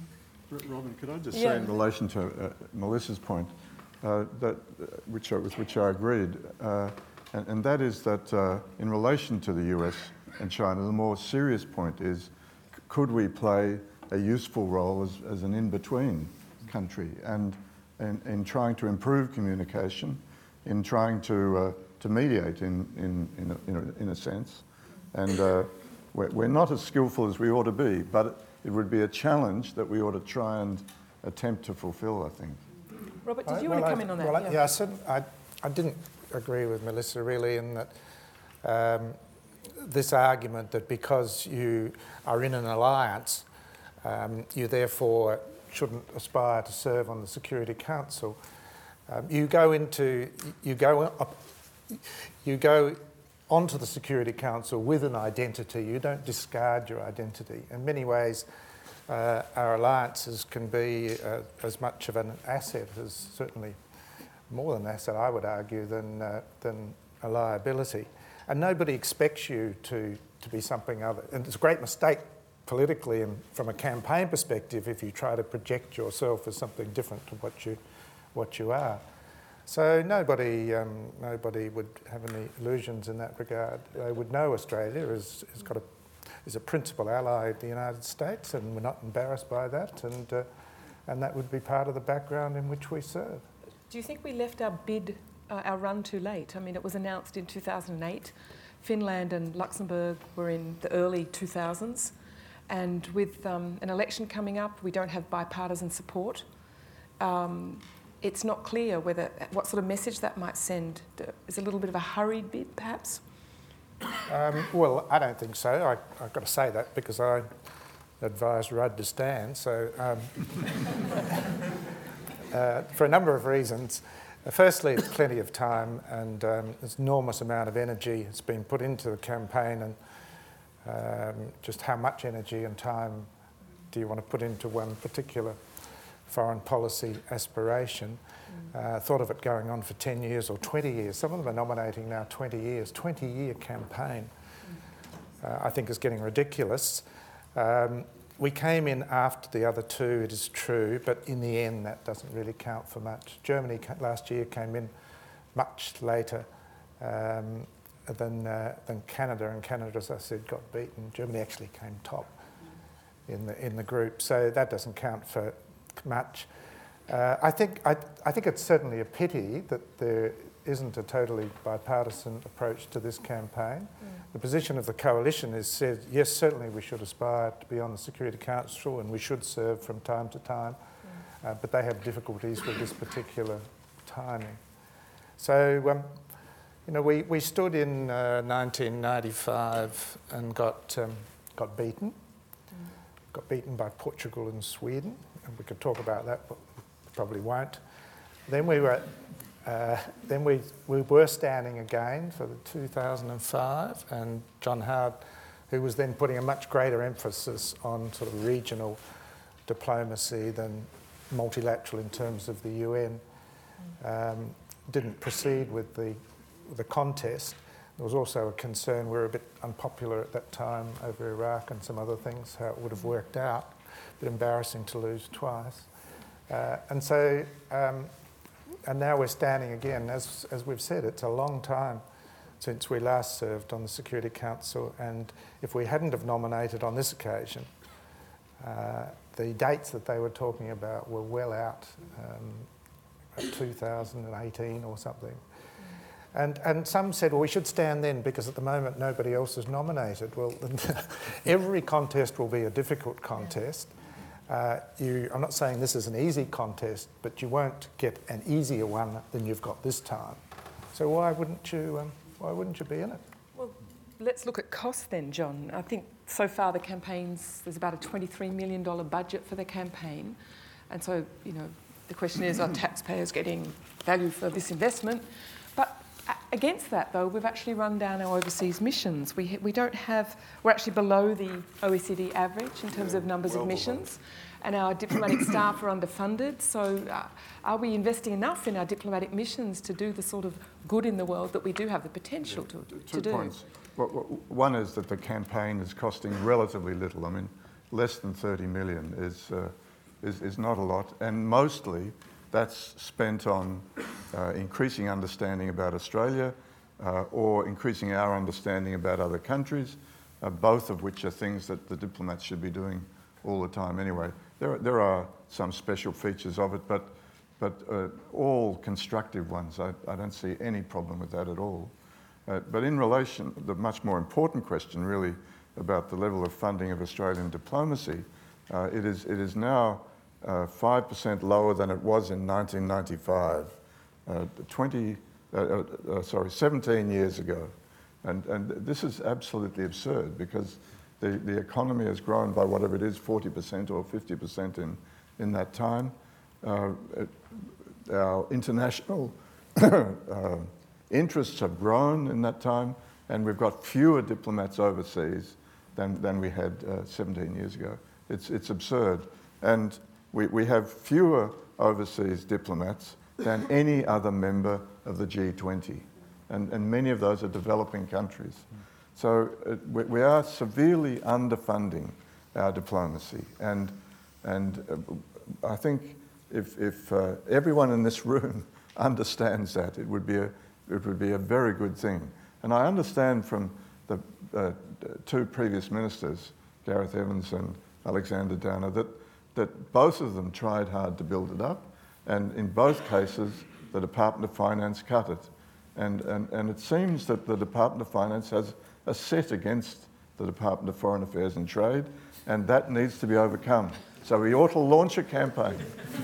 Robin, could I just yeah. say in relation to uh, Melissa's point, uh, that, uh, which I, with which I agreed, uh, and, and that is that uh, in relation to the U S and China. The more serious point is, could we play a useful role as, as an in-between country and in, in trying to improve communication, in trying to, uh, to mediate in, in, in, a, in, a, in a sense. And uh, we're, we're not as skillful as we ought to be, but it would be a challenge that we ought to try and attempt to fulfil, I think. Robert, did I- you well, want to I- come in on that? Well, I- yeah, I, said, I, I didn't agree with Melissa really in that um, this argument that because you are in an alliance, um, you therefore shouldn't aspire to serve on the Security Council. Um, you go into, you go up, you go onto the Security Council with an identity. You don't discard your identity. In many ways, uh, our alliances can be uh, as much of an asset as certainly more than an asset, I would argue, than uh, than a liability. And nobody expects you to to be something other. And it's a great mistake politically and from a campaign perspective if you try to project yourself as something different to what you what you are. So nobody um, nobody would have any illusions in that regard. They would know Australia is has got a is a principal ally of the United States, and we're not embarrassed by that, and uh, and that would be part of the background in which we serve. Do you think we left our bid, uh, our run too late? I mean, it was announced in two thousand eight. Finland and Luxembourg were in the early two thousands. And with um, an election coming up, we don't have bipartisan support. Um, it's not clear whether what sort of message that might send. Is it a little bit of a hurried bid, perhaps? Um, well, I don't think so. I, I've got to say that because I advised Rudd to stand. So, um, uh, for a number of reasons. Uh, firstly, it's plenty of time, and um, there's an enormous amount of energy that's been put into the campaign, and um, just how much energy and time do you want to put into one particular foreign policy aspiration? Uh, thought of it going on for ten years or twenty years. Some of them are nominating now twenty years. twenty-year campaign, uh, I think, is getting ridiculous. Um, we came in after the other two, it is true, but in the end that doesn't really count for much. Germany ca- last year came in much later um, than, uh, than Canada, and Canada, as I said, got beaten. Germany actually came top in the, in the group, so that doesn't count for much. Uh, I think I, I think it's certainly a pity that there isn't a totally bipartisan approach to this campaign. Mm. The position of the coalition is said, yes, certainly we should aspire to be on the Security Council and we should serve from time to time, mm. uh, but they have difficulties with this particular timing. So, um, you know, we, we stood in uh, nineteen ninety-five and got um, got beaten, mm. got beaten by Portugal and Sweden, and we could talk about that, but probably won't. Then we were, uh, then we we were standing again for the two thousand five, and John Howard, who was then putting a much greater emphasis on sort of regional diplomacy than multilateral in terms of the U N, um, didn't proceed with the with the contest. There was also a concern we were a bit unpopular at that time over Iraq and some other things, how it would have worked out. A bit embarrassing to lose twice. Uh, and so, um, and now we're standing again. As, as we've said, it's a long time since we last served on the Security Council, and if we hadn't have nominated on this occasion, uh, the dates that they were talking about were well out, um, two thousand eighteen or something. And, and some said, well, we should stand then because at the moment nobody else is nominated. Well, every contest will be a difficult contest. Uh, you, I'm not saying this is an easy contest, but you won't get an easier one than you've got this time. So why wouldn't you? Um, why wouldn't you be in it? Well, let's look at cost then, John. I think so far the campaigns, there's about a twenty-three million dollars budget for the campaign, and so you know the question is, are taxpayers getting value for this investment? But against that, though, we've actually run down our overseas missions. We we don't have. We're actually below the O E C D average in terms of numbers of missions, and our diplomatic staff are underfunded. So, uh, are we investing enough in our diplomatic missions to do the sort of good in the world that we do have the potential to, Two to do? points. Well, one is that the campaign is costing relatively little. I mean, less than thirty million is uh, is, is not a lot, and mostly that's spent on uh, increasing understanding about Australia uh, or increasing our understanding about other countries, uh, both of which are things that the diplomats should be doing all the time anyway. There, there are some special features of it, but, but uh, all constructive ones. I, I don't see any problem with that at all. Uh, but in relation, the much more important question really about the level of funding of Australian diplomacy, uh, it is, it is now uh, five percent lower than it was in nineteen ninety-five, uh, twenty, uh, uh, uh, sorry, seventeen years ago. And, and this is absolutely absurd because the, the economy has grown by whatever it is, forty percent or fifty percent in, in that time. Uh, it, our international uh, interests have grown in that time, and we've got fewer diplomats overseas than, than we had uh, seventeen years ago. It's, it's absurd. And we, we have fewer overseas diplomats than any other member of the G twenty. And, and many of those are developing countries. So uh, we, we are severely underfunding our diplomacy. And, and uh, I think if, if uh, everyone in this room understands that, it would be a, it would be a very good thing. And I understand from the uh, two previous ministers, Gareth Evans and Alexander Downer, that, that both of them tried hard to build it up. And in both cases, the Department of Finance cut it. And, and, and it seems that the Department of Finance has a set against the Department of Foreign Affairs and Trade, and that needs to be overcome. So we ought to launch a campaign.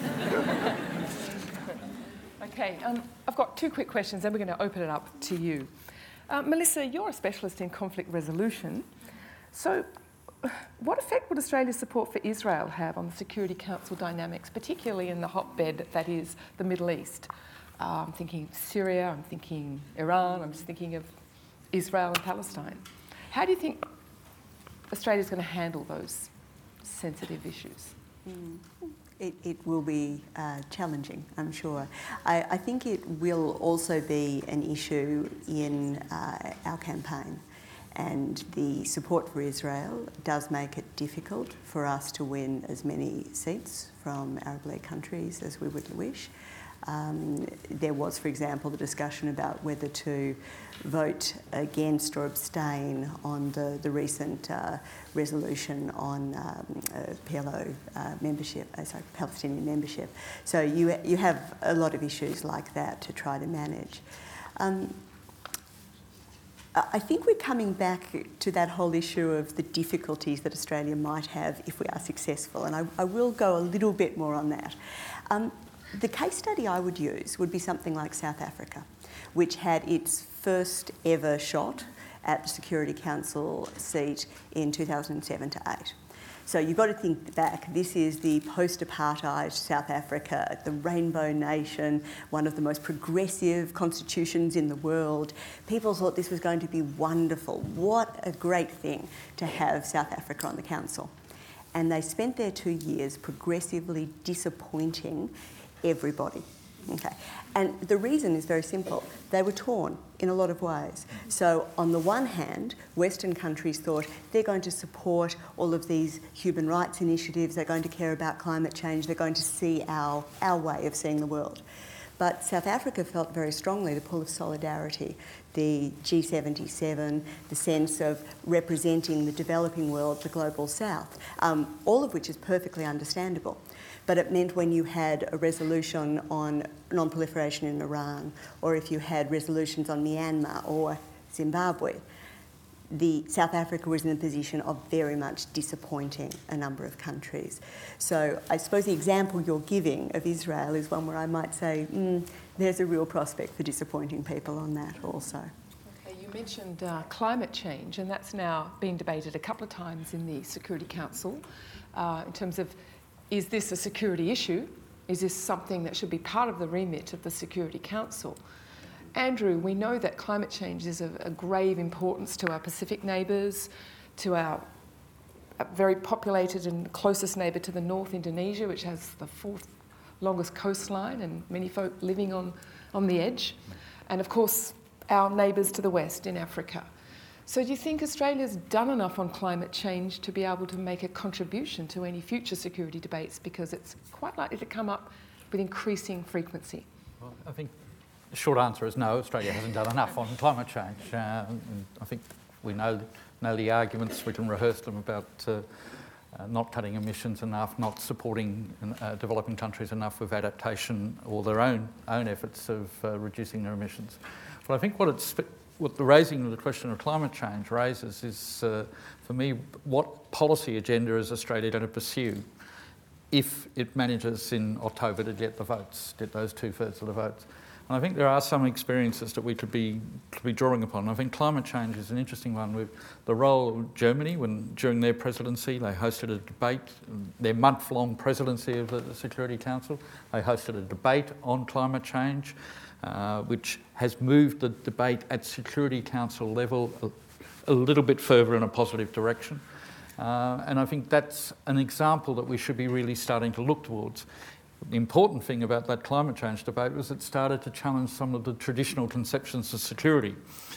Okay, um, I've got two quick questions, then we're going to open it up to you. Uh, Melissa, you're a specialist in conflict resolution. So what effect would Australia's support for Israel have on the Security Council dynamics, particularly in the hotbed that is the Middle East? Uh, I'm thinking Syria, I'm thinking Iran, I'm just thinking of Israel and Palestine. How do you think Australia's going to handle those sensitive issues? Mm. It, it will be uh, challenging, I'm sure. I, I think it will also be an issue in uh, our campaign. And the support for Israel does make it difficult for us to win as many seats from Arab League countries as we would wish. Um, there was, for example, the discussion about whether to vote against or abstain on the, the recent uh, resolution on um, uh, P L O uh, membership, uh, sorry, Palestinian membership. So you, you have a lot of issues like that to try to manage. Um, I think we're coming back to that whole issue of the difficulties that Australia might have if we are successful, and I, I will go a little bit more on that. Um, the case study I would use would be something like South Africa, which had its first ever shot at the Security Council seat in two thousand seven to eight. So you've got to think back. This is the post-apartheid South Africa, the rainbow nation, one of the most progressive constitutions in the world. People thought this was going to be wonderful. What a great thing to have South Africa on the council. And they spent their two years progressively disappointing everybody. Okay. And the reason is very simple. They were torn in a lot of ways. So on the one hand, Western countries thought they're going to support all of these human rights initiatives, they're going to care about climate change, they're going to see our, our way of seeing the world. But South Africa felt very strongly the pull of solidarity, the G seventy-seven, the sense of representing the developing world, the global south, um, all of which is perfectly understandable. But it meant when you had a resolution on non-proliferation in Iran, or if you had resolutions on Myanmar or Zimbabwe, the South Africa was in a position of very much disappointing a number of countries. So I suppose the example you're giving of Israel is one where I might say, mm, there's a real prospect for disappointing people on that also. Okay, you mentioned uh, climate change, and that's now been debated a couple of times in the Security Council uh, in terms of, is this a security issue? Is this something that should be part of the remit of the Security Council? Andrew, we know that climate change is of a grave importance to our Pacific neighbours, to our very populated and closest neighbour to the north, Indonesia, which has the fourth longest coastline and many folk living on, on the edge, and of course our neighbours to the west in Africa. So do you think Australia's done enough on climate change to be able to make a contribution to any future security debates, because it's quite likely to come up with increasing frequency? Well, I think the short answer is no, Australia hasn't done enough on climate change. Uh, I think We know, know the arguments, we can rehearse them about uh, uh, not cutting emissions enough, not supporting uh, developing countries enough with adaptation or their own, own efforts of uh, reducing their emissions. But I think what, it's, what the raising of the question of climate change raises is, uh, for me, what policy agenda is Australia going to pursue if it manages in October to get the votes, get those two-thirds of the votes. And I think there are some experiences that we could be, could be drawing upon. I think climate change is an interesting one with the role of Germany when during their presidency they hosted a debate, their month-long presidency of the Security Council, they hosted a debate on climate change, uh, which has moved the debate at Security Council level a, a little bit further in a positive direction. Uh, and I think that's an example that we should be really starting to look towards. The important thing about that climate change debate was it started to challenge some of the traditional conceptions of security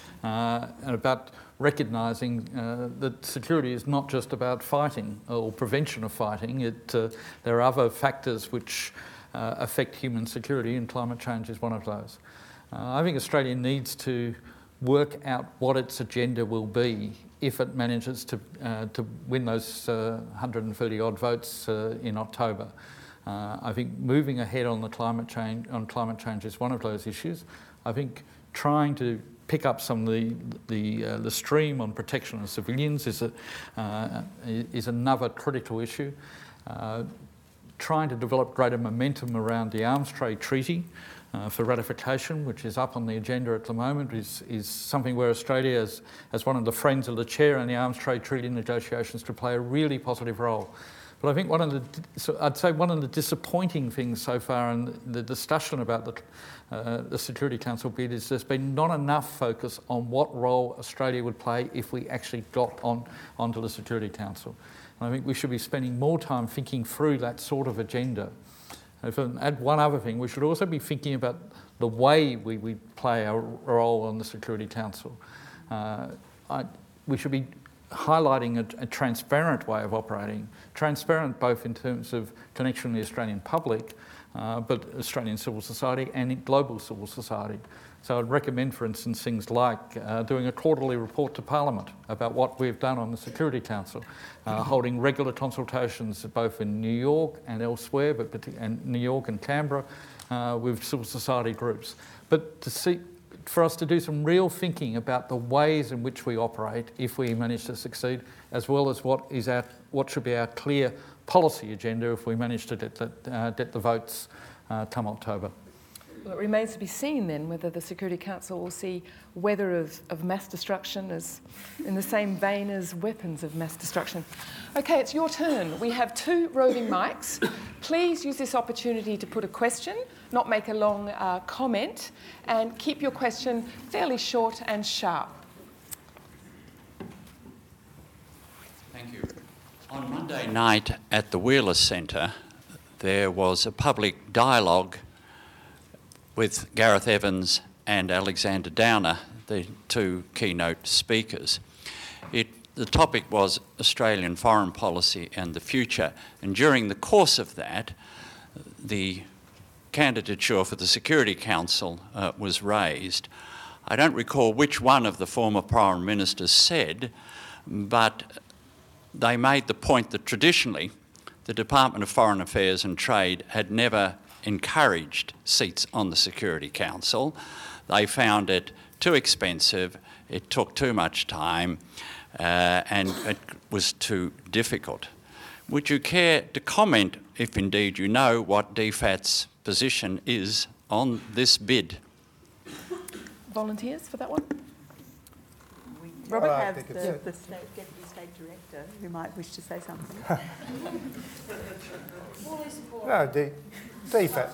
uh, and about recognising uh, that security is not just about fighting or prevention of fighting. It, uh, there are other factors which uh, affect human security, and climate change is one of those. Uh, I think Australia needs to work out what its agenda will be if it manages to, uh, to win those uh, one hundred thirty odd votes uh, in October. Uh, I think moving ahead on the climate change on climate change is one of those issues. I think trying to pick up some of the the, uh, the stream on protection of civilians is a uh, is another critical issue. Uh, trying to develop greater momentum around the Arms Trade Treaty uh, for ratification, which is up on the agenda at the moment, is is something where Australia, as as one of the friends of the chair in the Arms Trade Treaty negotiations, to play a really positive role. But I think one of the, so I'd say one of the disappointing things so far in the discussion about the, uh, the Security Council bid is there's been not enough focus on what role Australia would play if we actually got on onto the Security Council. And I think we should be spending more time thinking through that sort of agenda. If I add one other thing, we should also be thinking about the way we, we play our role on the Security Council. Uh, I, we should be highlighting a, a transparent way of operating, transparent both in terms of connection with the Australian public, uh, but Australian civil society and global civil society. So I'd recommend, for instance, things like uh, doing a quarterly report to Parliament about what we've done on the Security Council, uh, holding regular consultations both in New York and elsewhere, but and New York and Canberra, uh, with civil society groups. But to see, for us to do some real thinking about the ways in which we operate if we manage to succeed, as well as what is our, what should be our clear policy agenda if we manage to get the, uh, get the votes uh, come October. Well, it remains to be seen then whether the Security Council will see weather of, of mass destruction as in the same vein as weapons of mass destruction. Okay, it's your turn. We have two roving mics. Please use this opportunity to put a question, not make a long uh, comment, and keep your question fairly short and sharp. Thank you. On Monday night at the Wheeler Centre, there was a public dialogue with Gareth Evans and Alexander Downer, the two keynote speakers. It, the topic was Australian foreign policy and the future, and during the course of that, the candidature for the Security Council uh, was raised. I don't recall which one of the former Prime Ministers said, but they made the point that traditionally the Department of Foreign Affairs and Trade had never encouraged seats on the Security Council. They found it too expensive, it took too much time, uh, and it was too difficult. Would you care to comment, if indeed you know, what D FAT's position is on this bid? Volunteers for that one? We do Robert? have I think the, it's- the state, Deputy State Director who might wish to say something. No, D, DFAT.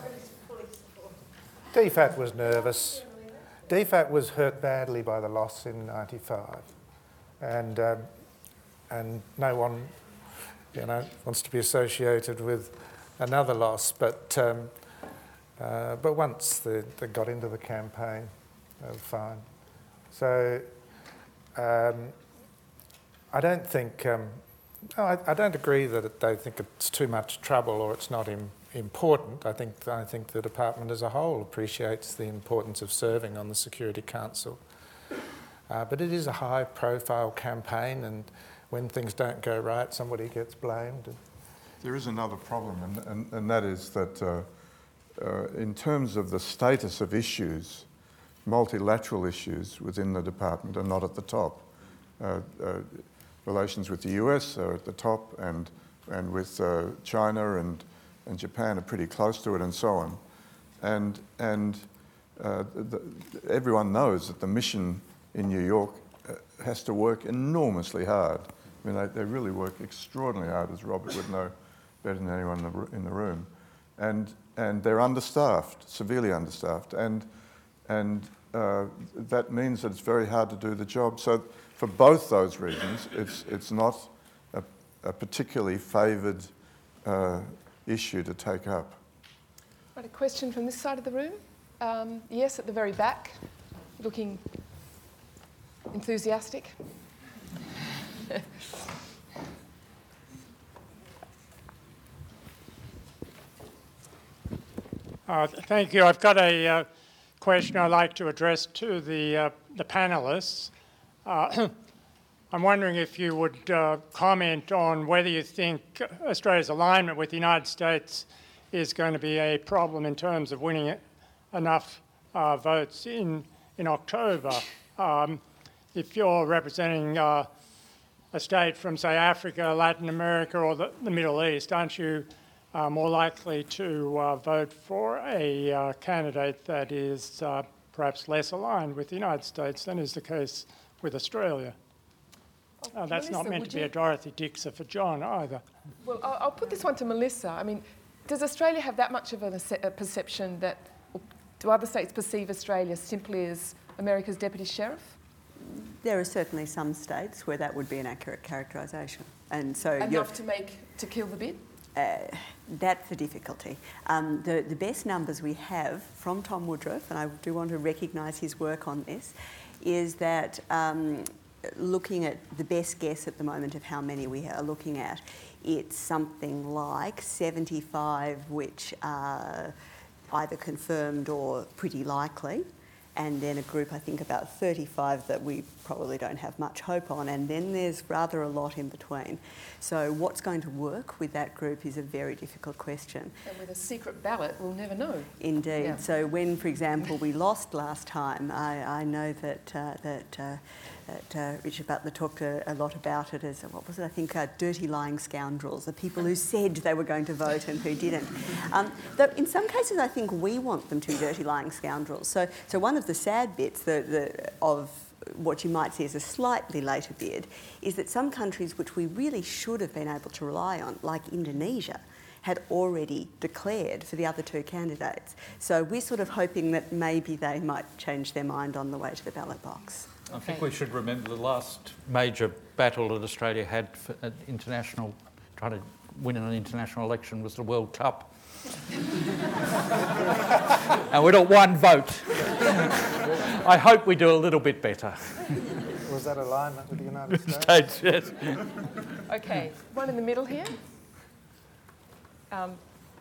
DFAT was nervous. DFAT was hurt badly by the loss in ninety-five, and um, and no one, you know, wants to be associated with another loss. But um, uh, but once they, they got into the campaign, they were fine. So um, I don't think. Um, no, I, I don't agree that it, they think it's too much trouble or it's not im- important. I think I think the department as a whole appreciates the importance of serving on the Security Council. Uh, but it is a high-profile campaign, and when things don't go right, somebody gets blamed. There is another problem, and, and, and that is that uh, uh, in terms of the status of issues, multilateral issues within the department are not at the top. Uh, uh, relations with the U S are at the top, and, and with uh, China and, and Japan are pretty close to it, and so on. And, and uh, the, everyone knows that the mission in New York uh, has to work enormously hard. I mean, they, they really work extraordinarily hard, as Robert would know better than anyone in the, in the room. And, and they're understaffed, severely understaffed. And, and uh, that means that it's very hard to do the job. So for both those reasons, it's, it's not a, a particularly favoured uh, issue to take up. Right, a question from this side of the room. Um, yes, at the very back, looking enthusiastic. Uh, thank you. I've got a uh, question I'd like to address to the, uh, the panellists. Uh, I'm wondering if you would uh, comment on whether you think Australia's alignment with the United States is going to be a problem in terms of winning enough uh, votes in, in October. Um, if you're representing uh, a state from, say, Africa, Latin America, or the, the Middle East, aren't you Uh, more likely to uh, vote for a uh, candidate that is uh, perhaps less aligned with the United States than is the case with Australia? Uh, that's Melissa, not meant to be you... a Dorothy Dixer for John either. Well, I'll, I'll put this one to Melissa. I mean, does Australia have that much of a, a perception that, do other states perceive Australia simply as America's deputy sheriff? There are certainly some states where that would be an accurate characterisation. And so enough to make, to kill the bid? Uh, that's the difficulty. Um, the, the best numbers we have from Tom Woodruff, and I do want to recognise his work on this, is that um, looking at the best guess at the moment of how many we are looking at, it's something like seventy-five which are either confirmed or pretty likely, and then a group, I think, about thirty-five that we probably don't have much hope on, and then there's rather a lot in between. So what's going to work with that group is a very difficult question. And with a secret ballot, we'll never know. Indeed. Yeah. So when, for example, we lost last time, I, I know that, uh, that, uh, that uh, Richard Butler talked a, a lot about it as, what was it, I think, uh, dirty lying scoundrels, the people who said they were going to vote and who didn't. Um, though in some cases, I think we want them to be dirty lying scoundrels. So, so one of the sad bits the, the, of what you might see as a slightly later bid is that some countries which we really should have been able to rely on, like Indonesia, had already declared for the other two candidates. So we're sort of hoping that maybe they might change their mind on the way to the ballot box. I okay. think we should remember the last major battle that Australia had for an international, trying to win an international election was the World Cup. And we got one vote. I hope we do a little bit better. Was that alignment with the United States? States, yes. Okay, one in the middle here. Um,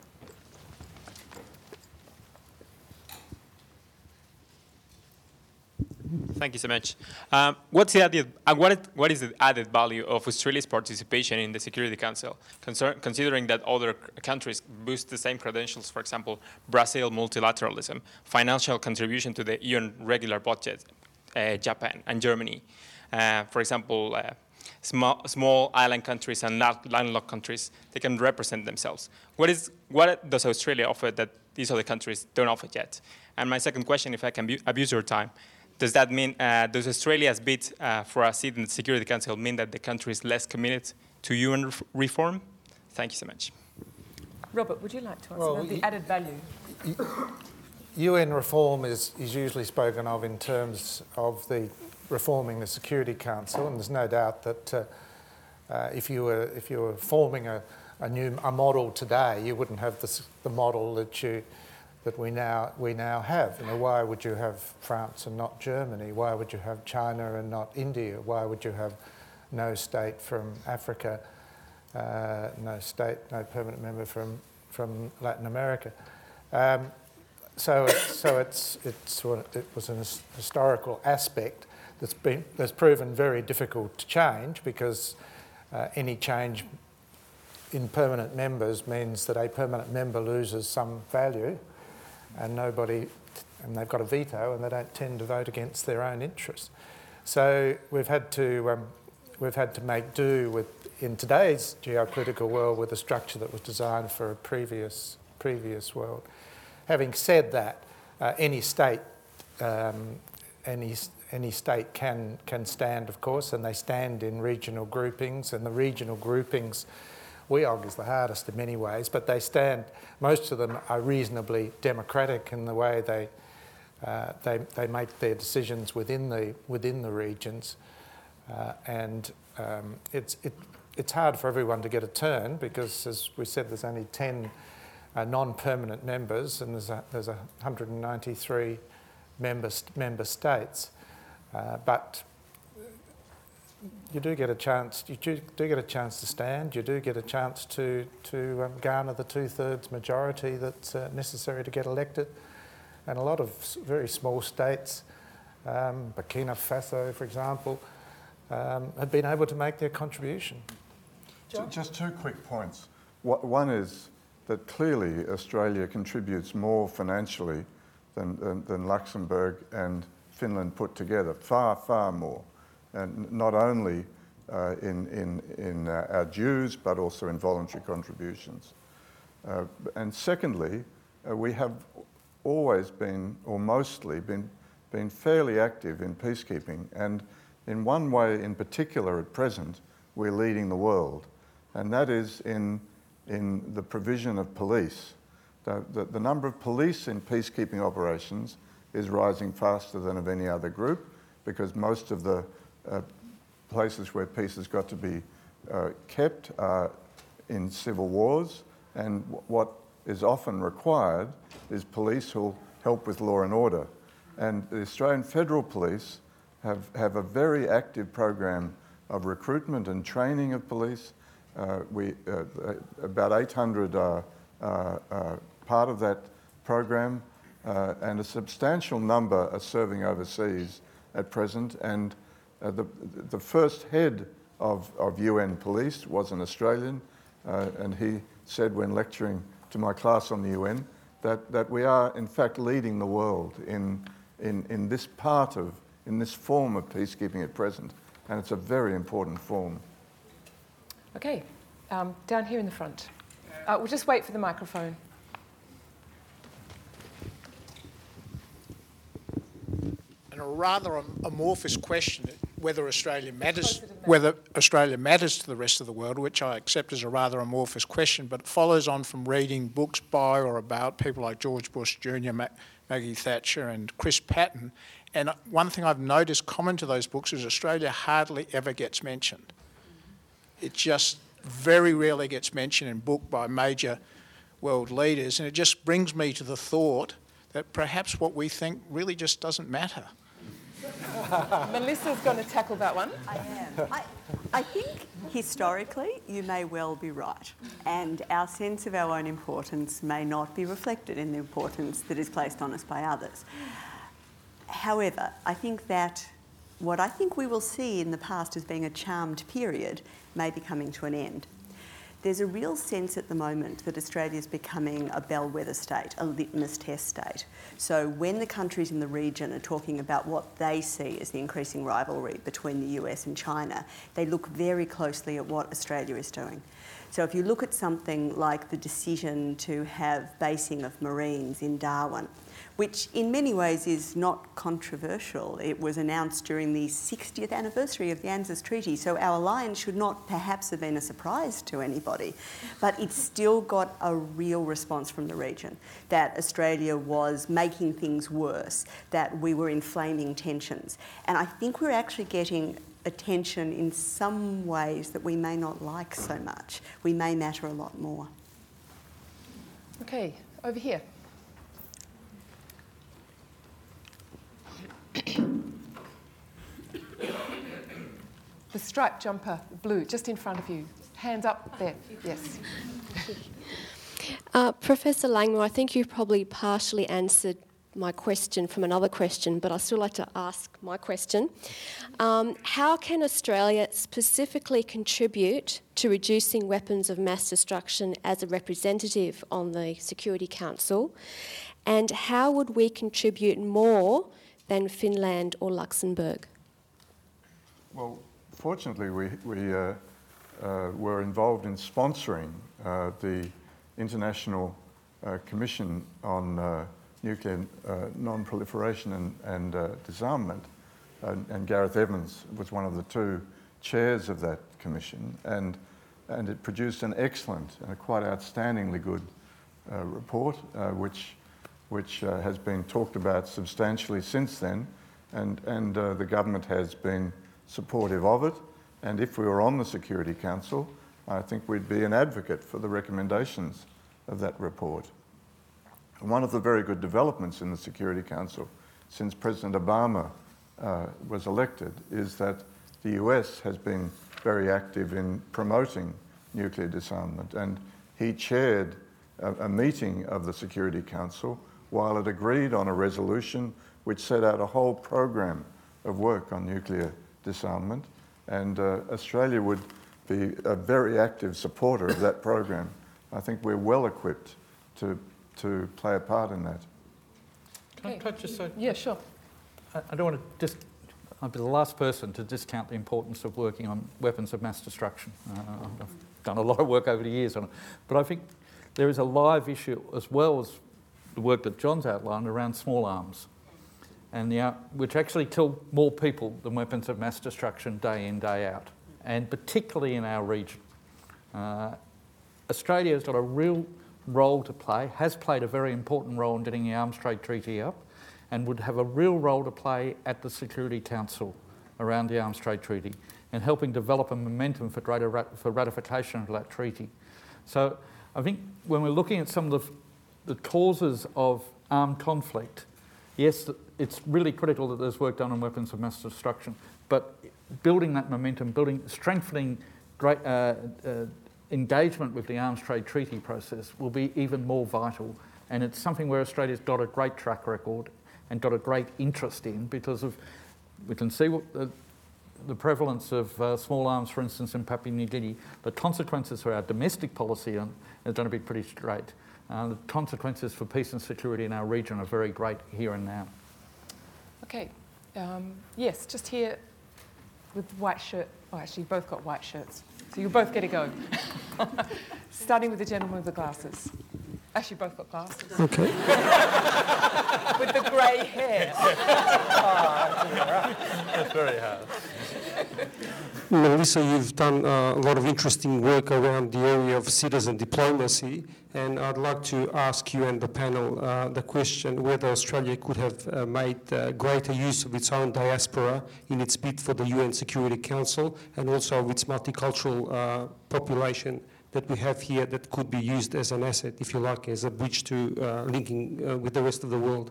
Thank you so much. Um, what's the added, uh, what, it, what is the added value of Australia's participation in the Security Council, concern, considering that other countries boost the same credentials, for example, Brazil multilateralism, financial contribution to the U N regular budget, uh, Japan and Germany, uh, for example, uh, small, small island countries and landlocked countries, they can represent themselves. What, is, what does Australia offer that these other countries don't offer yet? And my second question, if I can abuse your time, does that mean, uh, does Australia's bid uh, for a seat in the Security Council mean that the country is less committed to U N reform? Thank you so much. Robert, would you like to answer well, the added value? U N reform is, is usually spoken of in terms of the reforming the Security Council, and there's no doubt that uh, uh, if you were if you were forming a, a new a model today, you wouldn't have the, the model that you that we now we now have. You know, why would you have France and not Germany? Why would you have China and not India? Why would you have no state from Africa, uh, no state, no permanent member from from Latin America? Um, so, it, so it's it's it was an historical aspect that's been that's proven very difficult to change, because uh, any change in permanent members means that a permanent member loses some value, and nobody, and they've got a veto, and they don't tend to vote against their own interests. So we've had to um, we've had to make do with, in today's geopolitical world, with a structure that was designed for a previous previous world. Having said that, uh, any state um, any any state can can stand, of course, and they stand in regional groupings, and the regional groupings we argue is the hardest in many ways, but they stand. Most of them are reasonably democratic in the way they uh, they they make their decisions within the within the regions, uh, and um, it's it it's hard for everyone to get a turn, because, as we said, there's only ten uh, non-permanent members, and there's a, there's a one hundred ninety-three member member states, uh, but you do get a chance. You do, do get a chance to stand. You do get a chance to to um, garner the two-thirds majority that's uh, necessary to get elected. And a lot of very small states, um, Burkina Faso, for example, um, have been able to make their contribution. John? Just two quick points. One is that clearly Australia contributes more financially than, than, than Luxembourg and Finland put together, far, far more. And not only uh, in, in, in uh, our dues, but also in voluntary contributions. Uh, and secondly, uh, we have always been, or mostly been, been fairly active in peacekeeping. And in one way in particular at present, we're leading the world. And that is in, in the provision of police. The, the, the number of police in peacekeeping operations is rising faster than of any other group, because most of the Uh, places where peace has got to be uh, kept are in civil wars, and w what is often required is police who will help with law and order. And the Australian Federal Police have, have a very active program of recruitment and training of police. Uh, we, uh, about eight hundred are uh, uh, part of that program, uh, and a substantial number are serving overseas at present. And Uh, the, the first head of, of U N police was an Australian, uh, and he said when lecturing to my class on the U N that, that we are in fact leading the world in, in, in this part of, in this form of peacekeeping at present, and it's a very important form. Okay, um, down here in the front. Uh, we'll just wait for the microphone. And a rather amorphous question, whether Australia matters, whether Australia matters to the rest of the world, which I accept as a rather amorphous question, but it follows on from reading books by or about people like George Bush Junior, Ma Maggie Thatcher and Chris Patten. And one thing I've noticed common to those books is Australia hardly ever gets mentioned. It just very rarely gets mentioned in book by major world leaders, and it just brings me to the thought that perhaps what we think really just doesn't matter. Melissa's going to tackle that one. I am. I, I think historically you may well be right, and our sense of our own importance may not be reflected in the importance that is placed on us by others. However, I think that what I think we will see in the past as being a charmed period may be coming to an end. There's a real sense at the moment that Australia is becoming a bellwether state, a litmus test state. So when the countries in the region are talking about what they see as the increasing rivalry between the U S and China, they look very closely at what Australia is doing. So if you look at something like the decision to have basing of Marines in Darwin, which in many ways is not controversial. It was announced during the sixtieth anniversary of the ANZUS Treaty, so our alliance should not perhaps have been a surprise to anybody, but it's still got a real response from the region, that Australia was making things worse, that we were inflaming tensions. And I think we're actually getting attention in some ways that we may not like so much. We may matter a lot more. Okay, over here. The striped jumper, blue, just in front of you. Hands up there, yes. Uh, Professor Langmore, I think you've probably partially answered my question from another question, but I still like to ask my question. Um, how can Australia specifically contribute to reducing weapons of mass destruction as a representative on the Security Council? And how would we contribute more than Finland or Luxembourg? Well, fortunately, we, we uh, uh, were involved in sponsoring uh, the International uh, Commission on uh, Nuclear uh, Non-Proliferation and, and uh, Disarmament, and, and Gareth Evans was one of the two chairs of that commission, and, and it produced an excellent and a quite outstandingly good uh, report, uh, which, which uh, has been talked about substantially since then, and, and uh, the government has been supportive of it, and if we were on the Security Council, I think we'd be an advocate for the recommendations of that report. One of the very good developments in the Security Council since President Obama uh, was elected is that the U S has been very active in promoting nuclear disarmament, and he chaired a, a meeting of the Security Council while it agreed on a resolution which set out a whole program of work on nuclear disarmament, and uh, Australia would be a very active supporter of that program. I think we're well equipped to to play a part in that. Can I, can I just say? Yeah, sure. I, I don't want to just, I'll be the last person to discount the importance of working on weapons of mass destruction. Uh, I've done a lot of work over the years on it. But I think there is a live issue as well as the work that John's outlined around small arms, and the, which actually kill more people than weapons of mass destruction day in, day out, and particularly in our region. Uh, Australia has got a real role to play, has played a very important role in getting the Arms Trade Treaty up, and would have a real role to play at the Security Council around the Arms Trade Treaty and helping develop a momentum for greater rat for ratification of that treaty. So I think when we're looking at some of the, the causes of armed conflict, yes, it's really critical that there's work done on weapons of mass destruction, but building that momentum, building, strengthening great, uh, uh, engagement with the Arms Trade Treaty process will be even more vital, and it's something where Australia's got a great track record and got a great interest in, because of we can see what the, the prevalence of uh, small arms, for instance, in Papua New Guinea. The consequences for our domestic policy are, are going to be pretty great. Uh, the consequences for peace and security in our region are very great here and now. Okay, um, yes, just here with white shirt. Oh, actually, you both got white shirts. So you both get a go. Starting with the gentleman with the glasses. Actually, both got glasses. Okay. With the grey hair. Oh, that's very hard. Melissa, you've done uh, a lot of interesting work around the area of citizen diplomacy, and I'd like to ask you and the panel uh, the question whether Australia could have uh, made uh, greater use of its own diaspora in its bid for the U N Security Council, and also of its multicultural uh, population that we have here that could be used as an asset, if you like, as a bridge to uh, linking uh, with the rest of the world.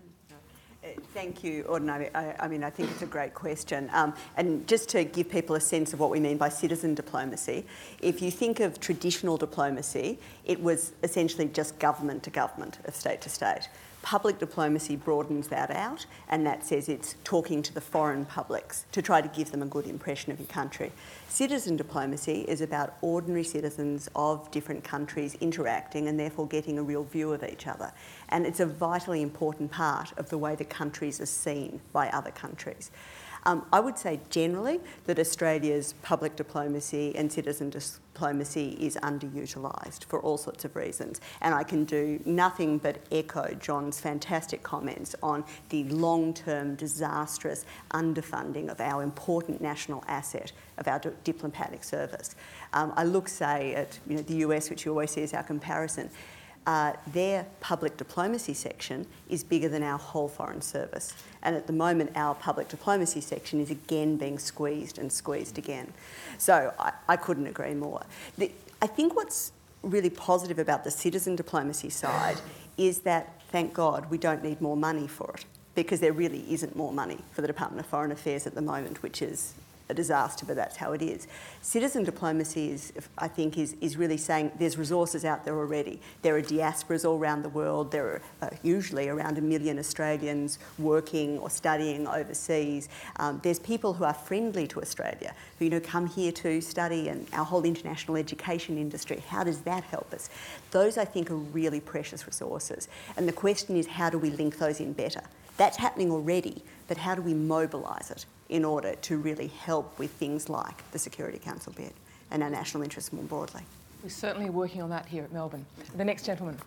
Thank you, Ordinary. I, I mean, I think it's a great question. Um, and just to give people a sense of what we mean by citizen diplomacy, if you think of traditional diplomacy, it was essentially just government to government, of state to state. Public diplomacy broadens that out, and that says it's talking to the foreign publics to try to give them a good impression of your country. Citizen diplomacy is about ordinary citizens of different countries interacting and therefore getting a real view of each other. And it's a vitally important part of the way the countries are seen by other countries. Um, I would say generally that Australia's public diplomacy and citizen diplomacy is underutilised for all sorts of reasons. And I can do nothing but echo John's fantastic comments on the long-term disastrous underfunding of our important national asset of our diplomatic service. Um, I look, say, at you know, the U S, which you always see as our comparison. Uh, their public diplomacy section is bigger than our whole foreign service. And at the moment, our public diplomacy section is again being squeezed and squeezed again. So I, I couldn't agree more. The, I think what's really positive about the citizen diplomacy side is that, thank God, we don't need more money for it, because there really isn't more money for the Department of Foreign Affairs at the moment, which is a disaster, but that's how it is. Citizen diplomacy is, I think, is, is really saying there's resources out there already. There are diasporas all around the world. There are uh, usually around a million Australians working or studying overseas. Um, there's people who are friendly to Australia, who, you know, come here to study, and our whole international education industry. How does that help us? Those, I think, are really precious resources. And the question is, how do we link those in better? That's happening already, but how do we mobilise it in order to really help with things like the Security Council bid and our national interests more broadly? We're certainly working on that here at Melbourne. The next gentleman.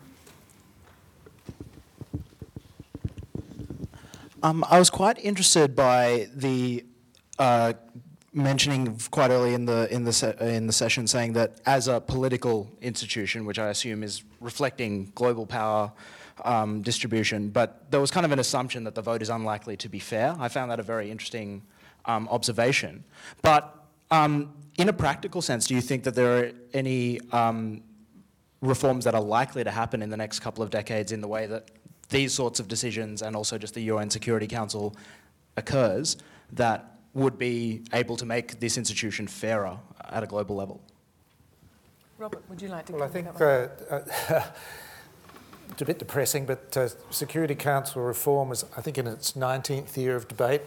Um, I was quite interested by the uh, mentioning quite early in the in the se in the session, saying that as a political institution, which I assume is reflecting global power um, distribution, but there was kind of an assumption that the vote is unlikely to be fair. I found that a very interesting um, observation. But um, in a practical sense, do you think that there are any um, reforms that are likely to happen in the next couple of decades in the way that these sorts of decisions and also just the U N Security Council occurs that would be able to make this institution fairer at a global level? Robert, would you like to Well, I comment think that one? uh, uh, it's a bit depressing, but uh, Security Council reform is, I think, in its nineteenth year of debate.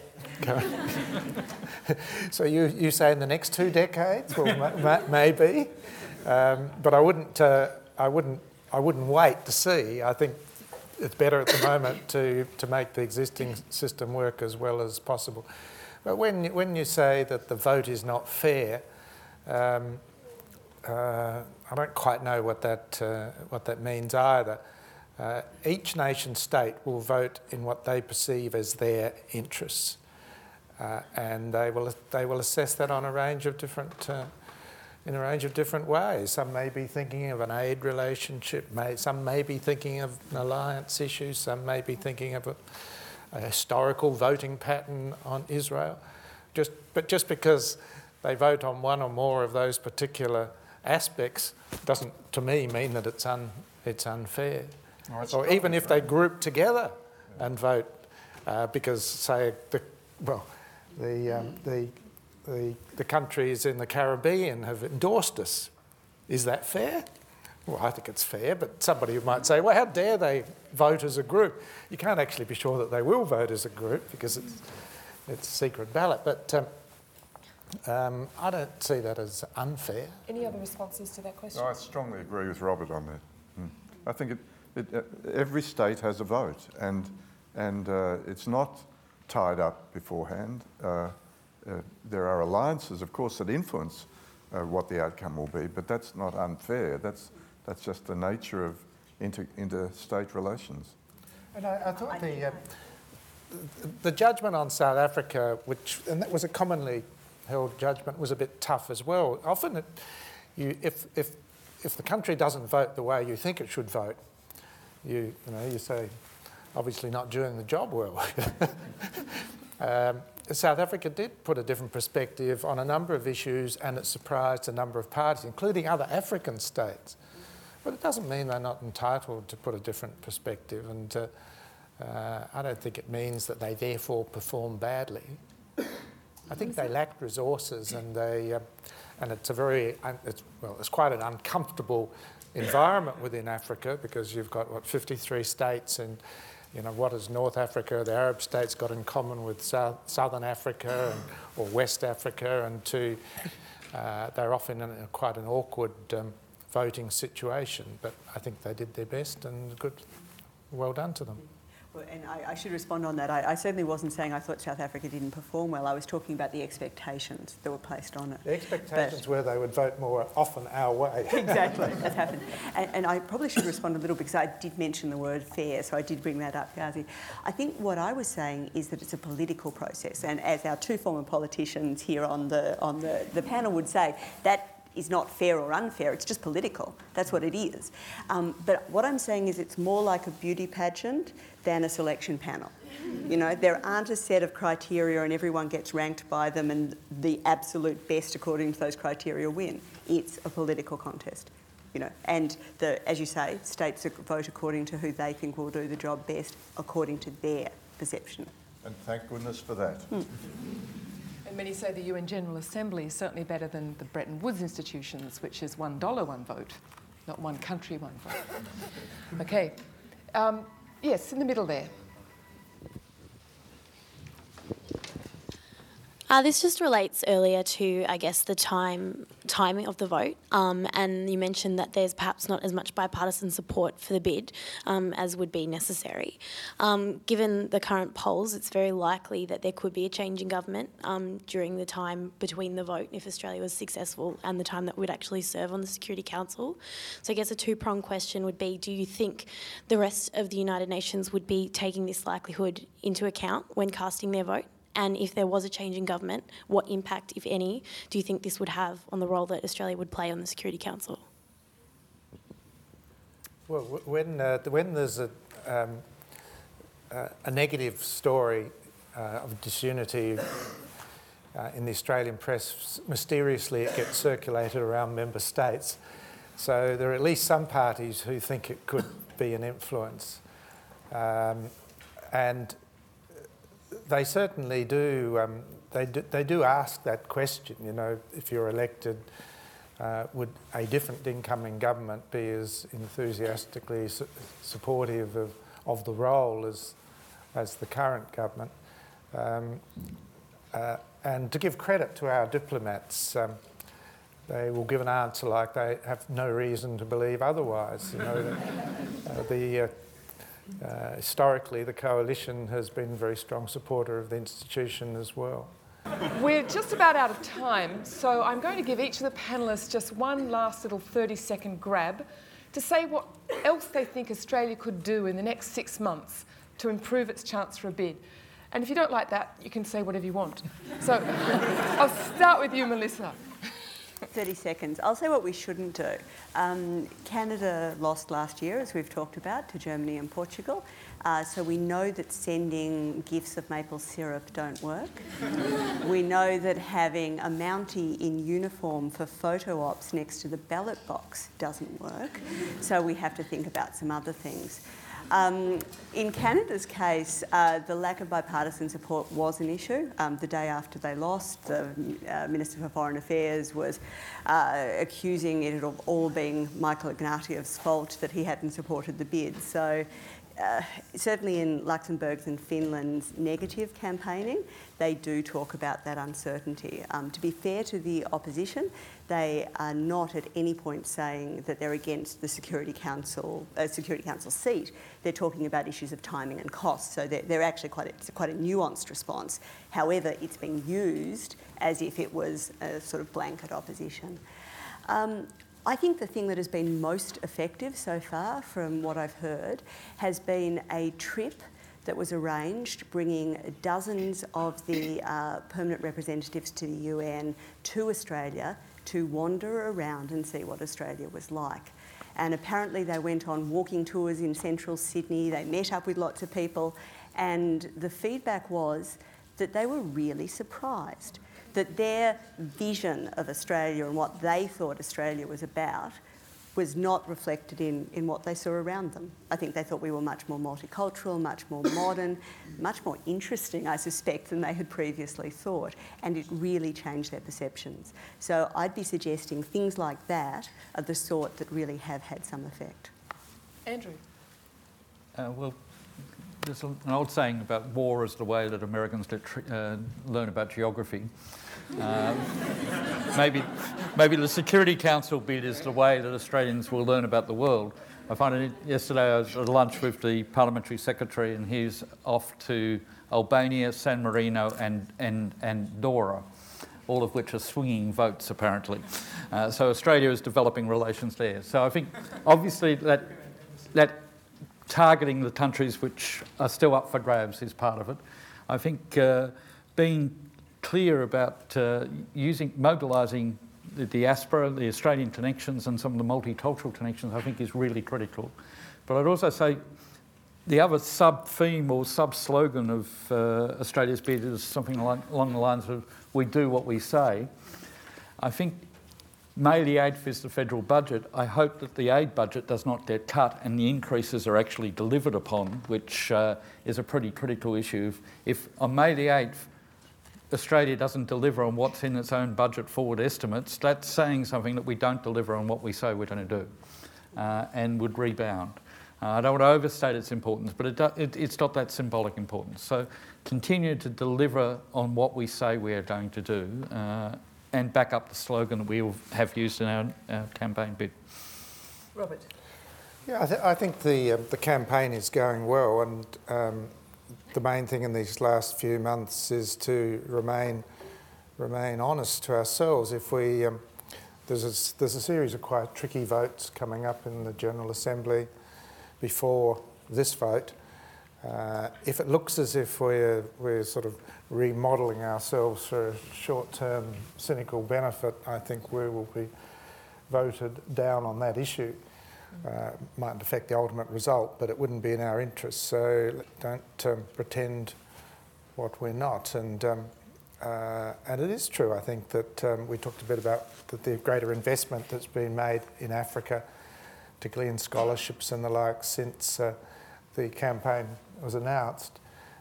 So you, you say in the next two decades? Well, ma ma maybe, um, but I wouldn't. Uh, I wouldn't. I wouldn't wait to see. I think it's better at the moment to to make the existing system work as well as possible. But when when you say that the vote is not fair, um, uh, I don't quite know what that uh, what that means either. Uh, each nation state will vote in what they perceive as their interests, uh, and they will they will assess that on a range of different uh, in a range of different ways. Some may be thinking of an aid relationship. May, some may be thinking of an alliance issue. Some may be thinking of a, a historical voting pattern on Israel. Just but just because they vote on one or more of those particular aspects doesn't, to me, mean that it's un it's unfair. Oh, or even if they group together and vote, uh, because say the well, the um, the the the countries in the Caribbean have endorsed us, is that fair? Well, I think it's fair, but somebody might say, well, how dare they vote as a group? You can't actually be sure that they will vote as a group because it's it's a secret ballot. But um, um, I don't see that as unfair. Any other responses to that question? No, I strongly agree with Robert on that. Mm. I think it. It, uh, every state has a vote, and and uh, it's not tied up beforehand. Uh, uh, there are alliances, of course, that influence uh, what the outcome will be, but that's not unfair. That's that's just the nature of inter interstate relations. And I, I thought the uh, the judgment on South Africa, which and that was a commonly held judgment, was a bit tough as well. Often, it, you if if if the country doesn't vote the way you think it should vote, You, you know, you say, obviously not doing the job well. um, South Africa did put a different perspective on a number of issues, and it surprised a number of parties, including other African states. But it doesn't mean they're not entitled to put a different perspective, and uh, uh, I don't think it means that they therefore perform badly. I think they lacked resources, and they, uh, and it's a very, it's, well, it's quite an uncomfortable environment within Africa, because you've got, what, fifty-three states, and, you know, what has North Africa, the Arab states, got in common with South, Southern Africa and, or West Africa, and to, uh, they're often in a, quite an awkward um, voting situation, but I think they did their best, and good, well done to them. Well, and I, I should respond on that. I, I certainly wasn't saying I thought South Africa didn't perform well. I was talking about the expectations that were placed on it. The expectations were they would vote more often our way. Exactly, that's happened. And, and I probably should respond a little because I did mention the word fair, so I did bring that up, Ghazi. I think what I was saying is that it's a political process, and as our two former politicians here on the on the, the panel would say, that is not fair or unfair, it's just political. That's what it is. Um, but what I'm saying is it's more like a beauty pageant than a selection panel. You know, there aren't a set of criteria and everyone gets ranked by them and the absolute best according to those criteria win. It's a political contest. You know, and the, as you say, states vote according to who they think will do the job best according to their perception. And thank goodness for that. Hmm. And many say the U N General Assembly is certainly better than the Bretton Woods institutions, which is one dollar, one vote, not one country, one vote. Okay. Um, yes, in the middle there. Uh, this just relates earlier to, I guess, the time timing of the vote, um, and you mentioned that there's perhaps not as much bipartisan support for the bid um, as would be necessary. Um, given the current polls, it's very likely that there could be a change in government um, during the time between the vote, if Australia was successful, and the time that we'd actually serve on the Security Council. So I guess a two-pronged question would be, do you think the rest of the United Nations would be taking this likelihood into account when casting their vote? And if there was a change in government, what impact, if any, do you think this would have on the role that Australia would play on the Security Council? Well, when, uh, when there's a, um, uh, a negative story uh, of disunity uh, in the Australian press, mysteriously it gets circulated around member states. So there are at least some parties who think it could be an influence. Um, and they certainly do, um, they do, they do ask that question, you know, if you're elected, uh, would a different incoming government be as enthusiastically su supportive of, of the role as, as the current government? Um, uh, and to give credit to our diplomats, um, they will give an answer like they have no reason to believe otherwise. You know, that, uh, the uh, Uh, historically, the coalition has been a very strong supporter of the institution as well. We're just about out of time, so I'm going to give each of the panellists just one last little thirty second grab to say what else they think Australia could do in the next six months to improve its chance for a bid. And if you don't like that, you can say whatever you want. So I'll start with you, Melissa. thirty seconds. I'll say what we shouldn't do. Um, Canada lost last year, as we've talked about, to Germany and Portugal. Uh, so we know that sending gifts of maple syrup don't work. We know that having a Mountie in uniform for photo ops next to the ballot box doesn't work. So we have to think about some other things. Um, in Canada's case, uh, the lack of bipartisan support was an issue. Um, the day after they lost, the uh, Minister for Foreign Affairs was uh, accusing it of all being Michael Ignatieff's fault that he hadn't supported the bid. So uh, certainly in Luxembourg's and Finland's negative campaigning, they do talk about that uncertainty. Um, to be fair to the opposition, they are not at any point saying that they're against the Security Council, uh, Security Council seat. They're talking about issues of timing and cost. So they're, they're actually quite a, it's quite a nuanced response. However, it's been used as if it was a sort of blanket opposition. Um, I think the thing that has been most effective so far, from what I've heard, has been a trip that was arranged, bringing dozens of the uh, permanent representatives to the U N to Australia to wander around and see what Australia was like. And apparently they went on walking tours in central Sydney, they met up with lots of people, and the feedback was that they were really surprised that their vision of Australia and what they thought Australia was about was not reflected in, in what they saw around them. I think they thought we were much more multicultural, much more modern, much more interesting, I suspect, than they had previously thought, and it really changed their perceptions. So I'd be suggesting things like that are the sort that really have had some effect. Andrew? Uh, well, there's an old saying about war is the way that Americans uh, learn about geography. Um, maybe, maybe the Security Council bid is the way that Australians will learn about the world. I find it yesterday I was at lunch with the Parliamentary Secretary, and he's off to Albania, San Marino, and and Andorra, all of which are swinging votes apparently. Uh, so Australia is developing relations there. So I think obviously that that. targeting the countries which are still up for grabs is part of it. I think uh, being clear about uh, using, mobilising the diaspora, the Australian connections and some of the multicultural connections, I think is really critical. But I'd also say the other sub-theme or sub-slogan of uh, Australia's bid is something like, along the lines of, we do what we say. I think May the eighth is the federal budget. I hope that the aid budget does not get cut and the increases are actually delivered upon, which uh, is a pretty critical issue. If, if on May the eighth Australia doesn't deliver on what's in its own budget forward estimates, that's saying something that we don't deliver on what we say we're going to do, uh, and would rebound. Uh, I don't want to overstate its importance, but it do, it, it's not that symbolic importance. So continue to deliver on what we say we are going to do, uh, and back up the slogan that we have used in our, our campaign bid. Robert. Yeah, I, th I think the, uh, the campaign is going well, and um, the main thing in these last few months is to remain remain honest to ourselves. If we um, there's a, there's a series of quite tricky votes coming up in the General Assembly before this vote. Uh, if it looks as if we're we're sort of remodelling ourselves for a short-term cynical benefit, I think we will be voted down on that issue. Uh, mightn't affect the ultimate result, but it wouldn't be in our interest. So don't um, pretend what we're not. And um, uh, and it is true, I think, that um, we talked a bit about the, the greater investment that's been made in Africa, particularly in scholarships and the like, since uh, the campaign was announced,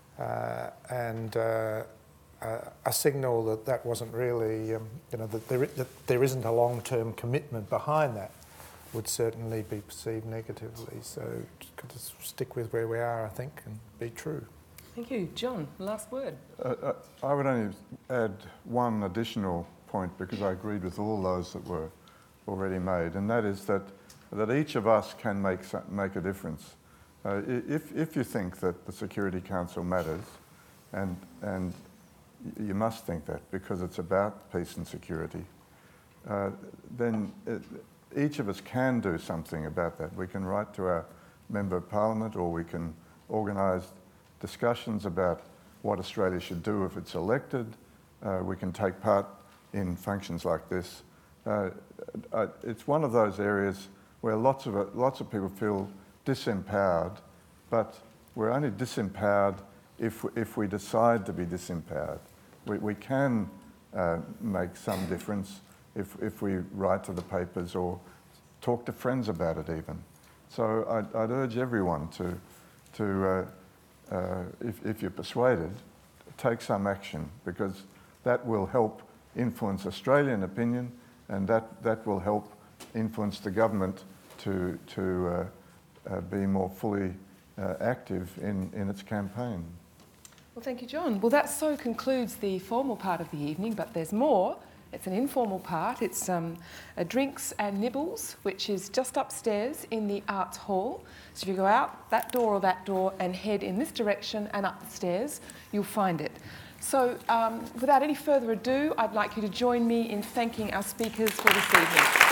uh, and uh, uh, a signal that that wasn't really, um, you know, that there, that there isn't a long-term commitment behind that would certainly be perceived negatively. So just got to stick with where we are, I think, and be true. Thank you. John, last word. Uh, uh, I would only add one additional point, because I agreed with all those that were already made, and that is that, that each of us can make, make a difference. Uh, if, if you think that the Security Council matters, and, and you must think that because it's about peace and security, uh, then it, each of us can do something about that. We can write to our Member of Parliament, or we can organise discussions about what Australia should do if it's elected. Uh, we can take part in functions like this. Uh, uh, it's one of those areas where lots of, it, lots of people feel disempowered, but we're only disempowered if, if we decide to be disempowered. We, we can uh, make some difference if, if we write to the papers or talk to friends about it even. So I'd, I'd urge everyone to, to uh, uh, if, if you're persuaded, take some action, because that will help influence Australian opinion, and that, that will help influence the government to, to uh, uh, be more fully uh, active in, in its campaign. Well, thank you, John. Well, that so concludes the formal part of the evening, but there's more. It's an informal part. It's um, a drinks and nibbles, which is just upstairs in the Arts Hall. So if you go out that door or that door and head in this direction and up the stairs, you'll find it. So um, without any further ado, I'd like you to join me in thanking our speakers for this evening.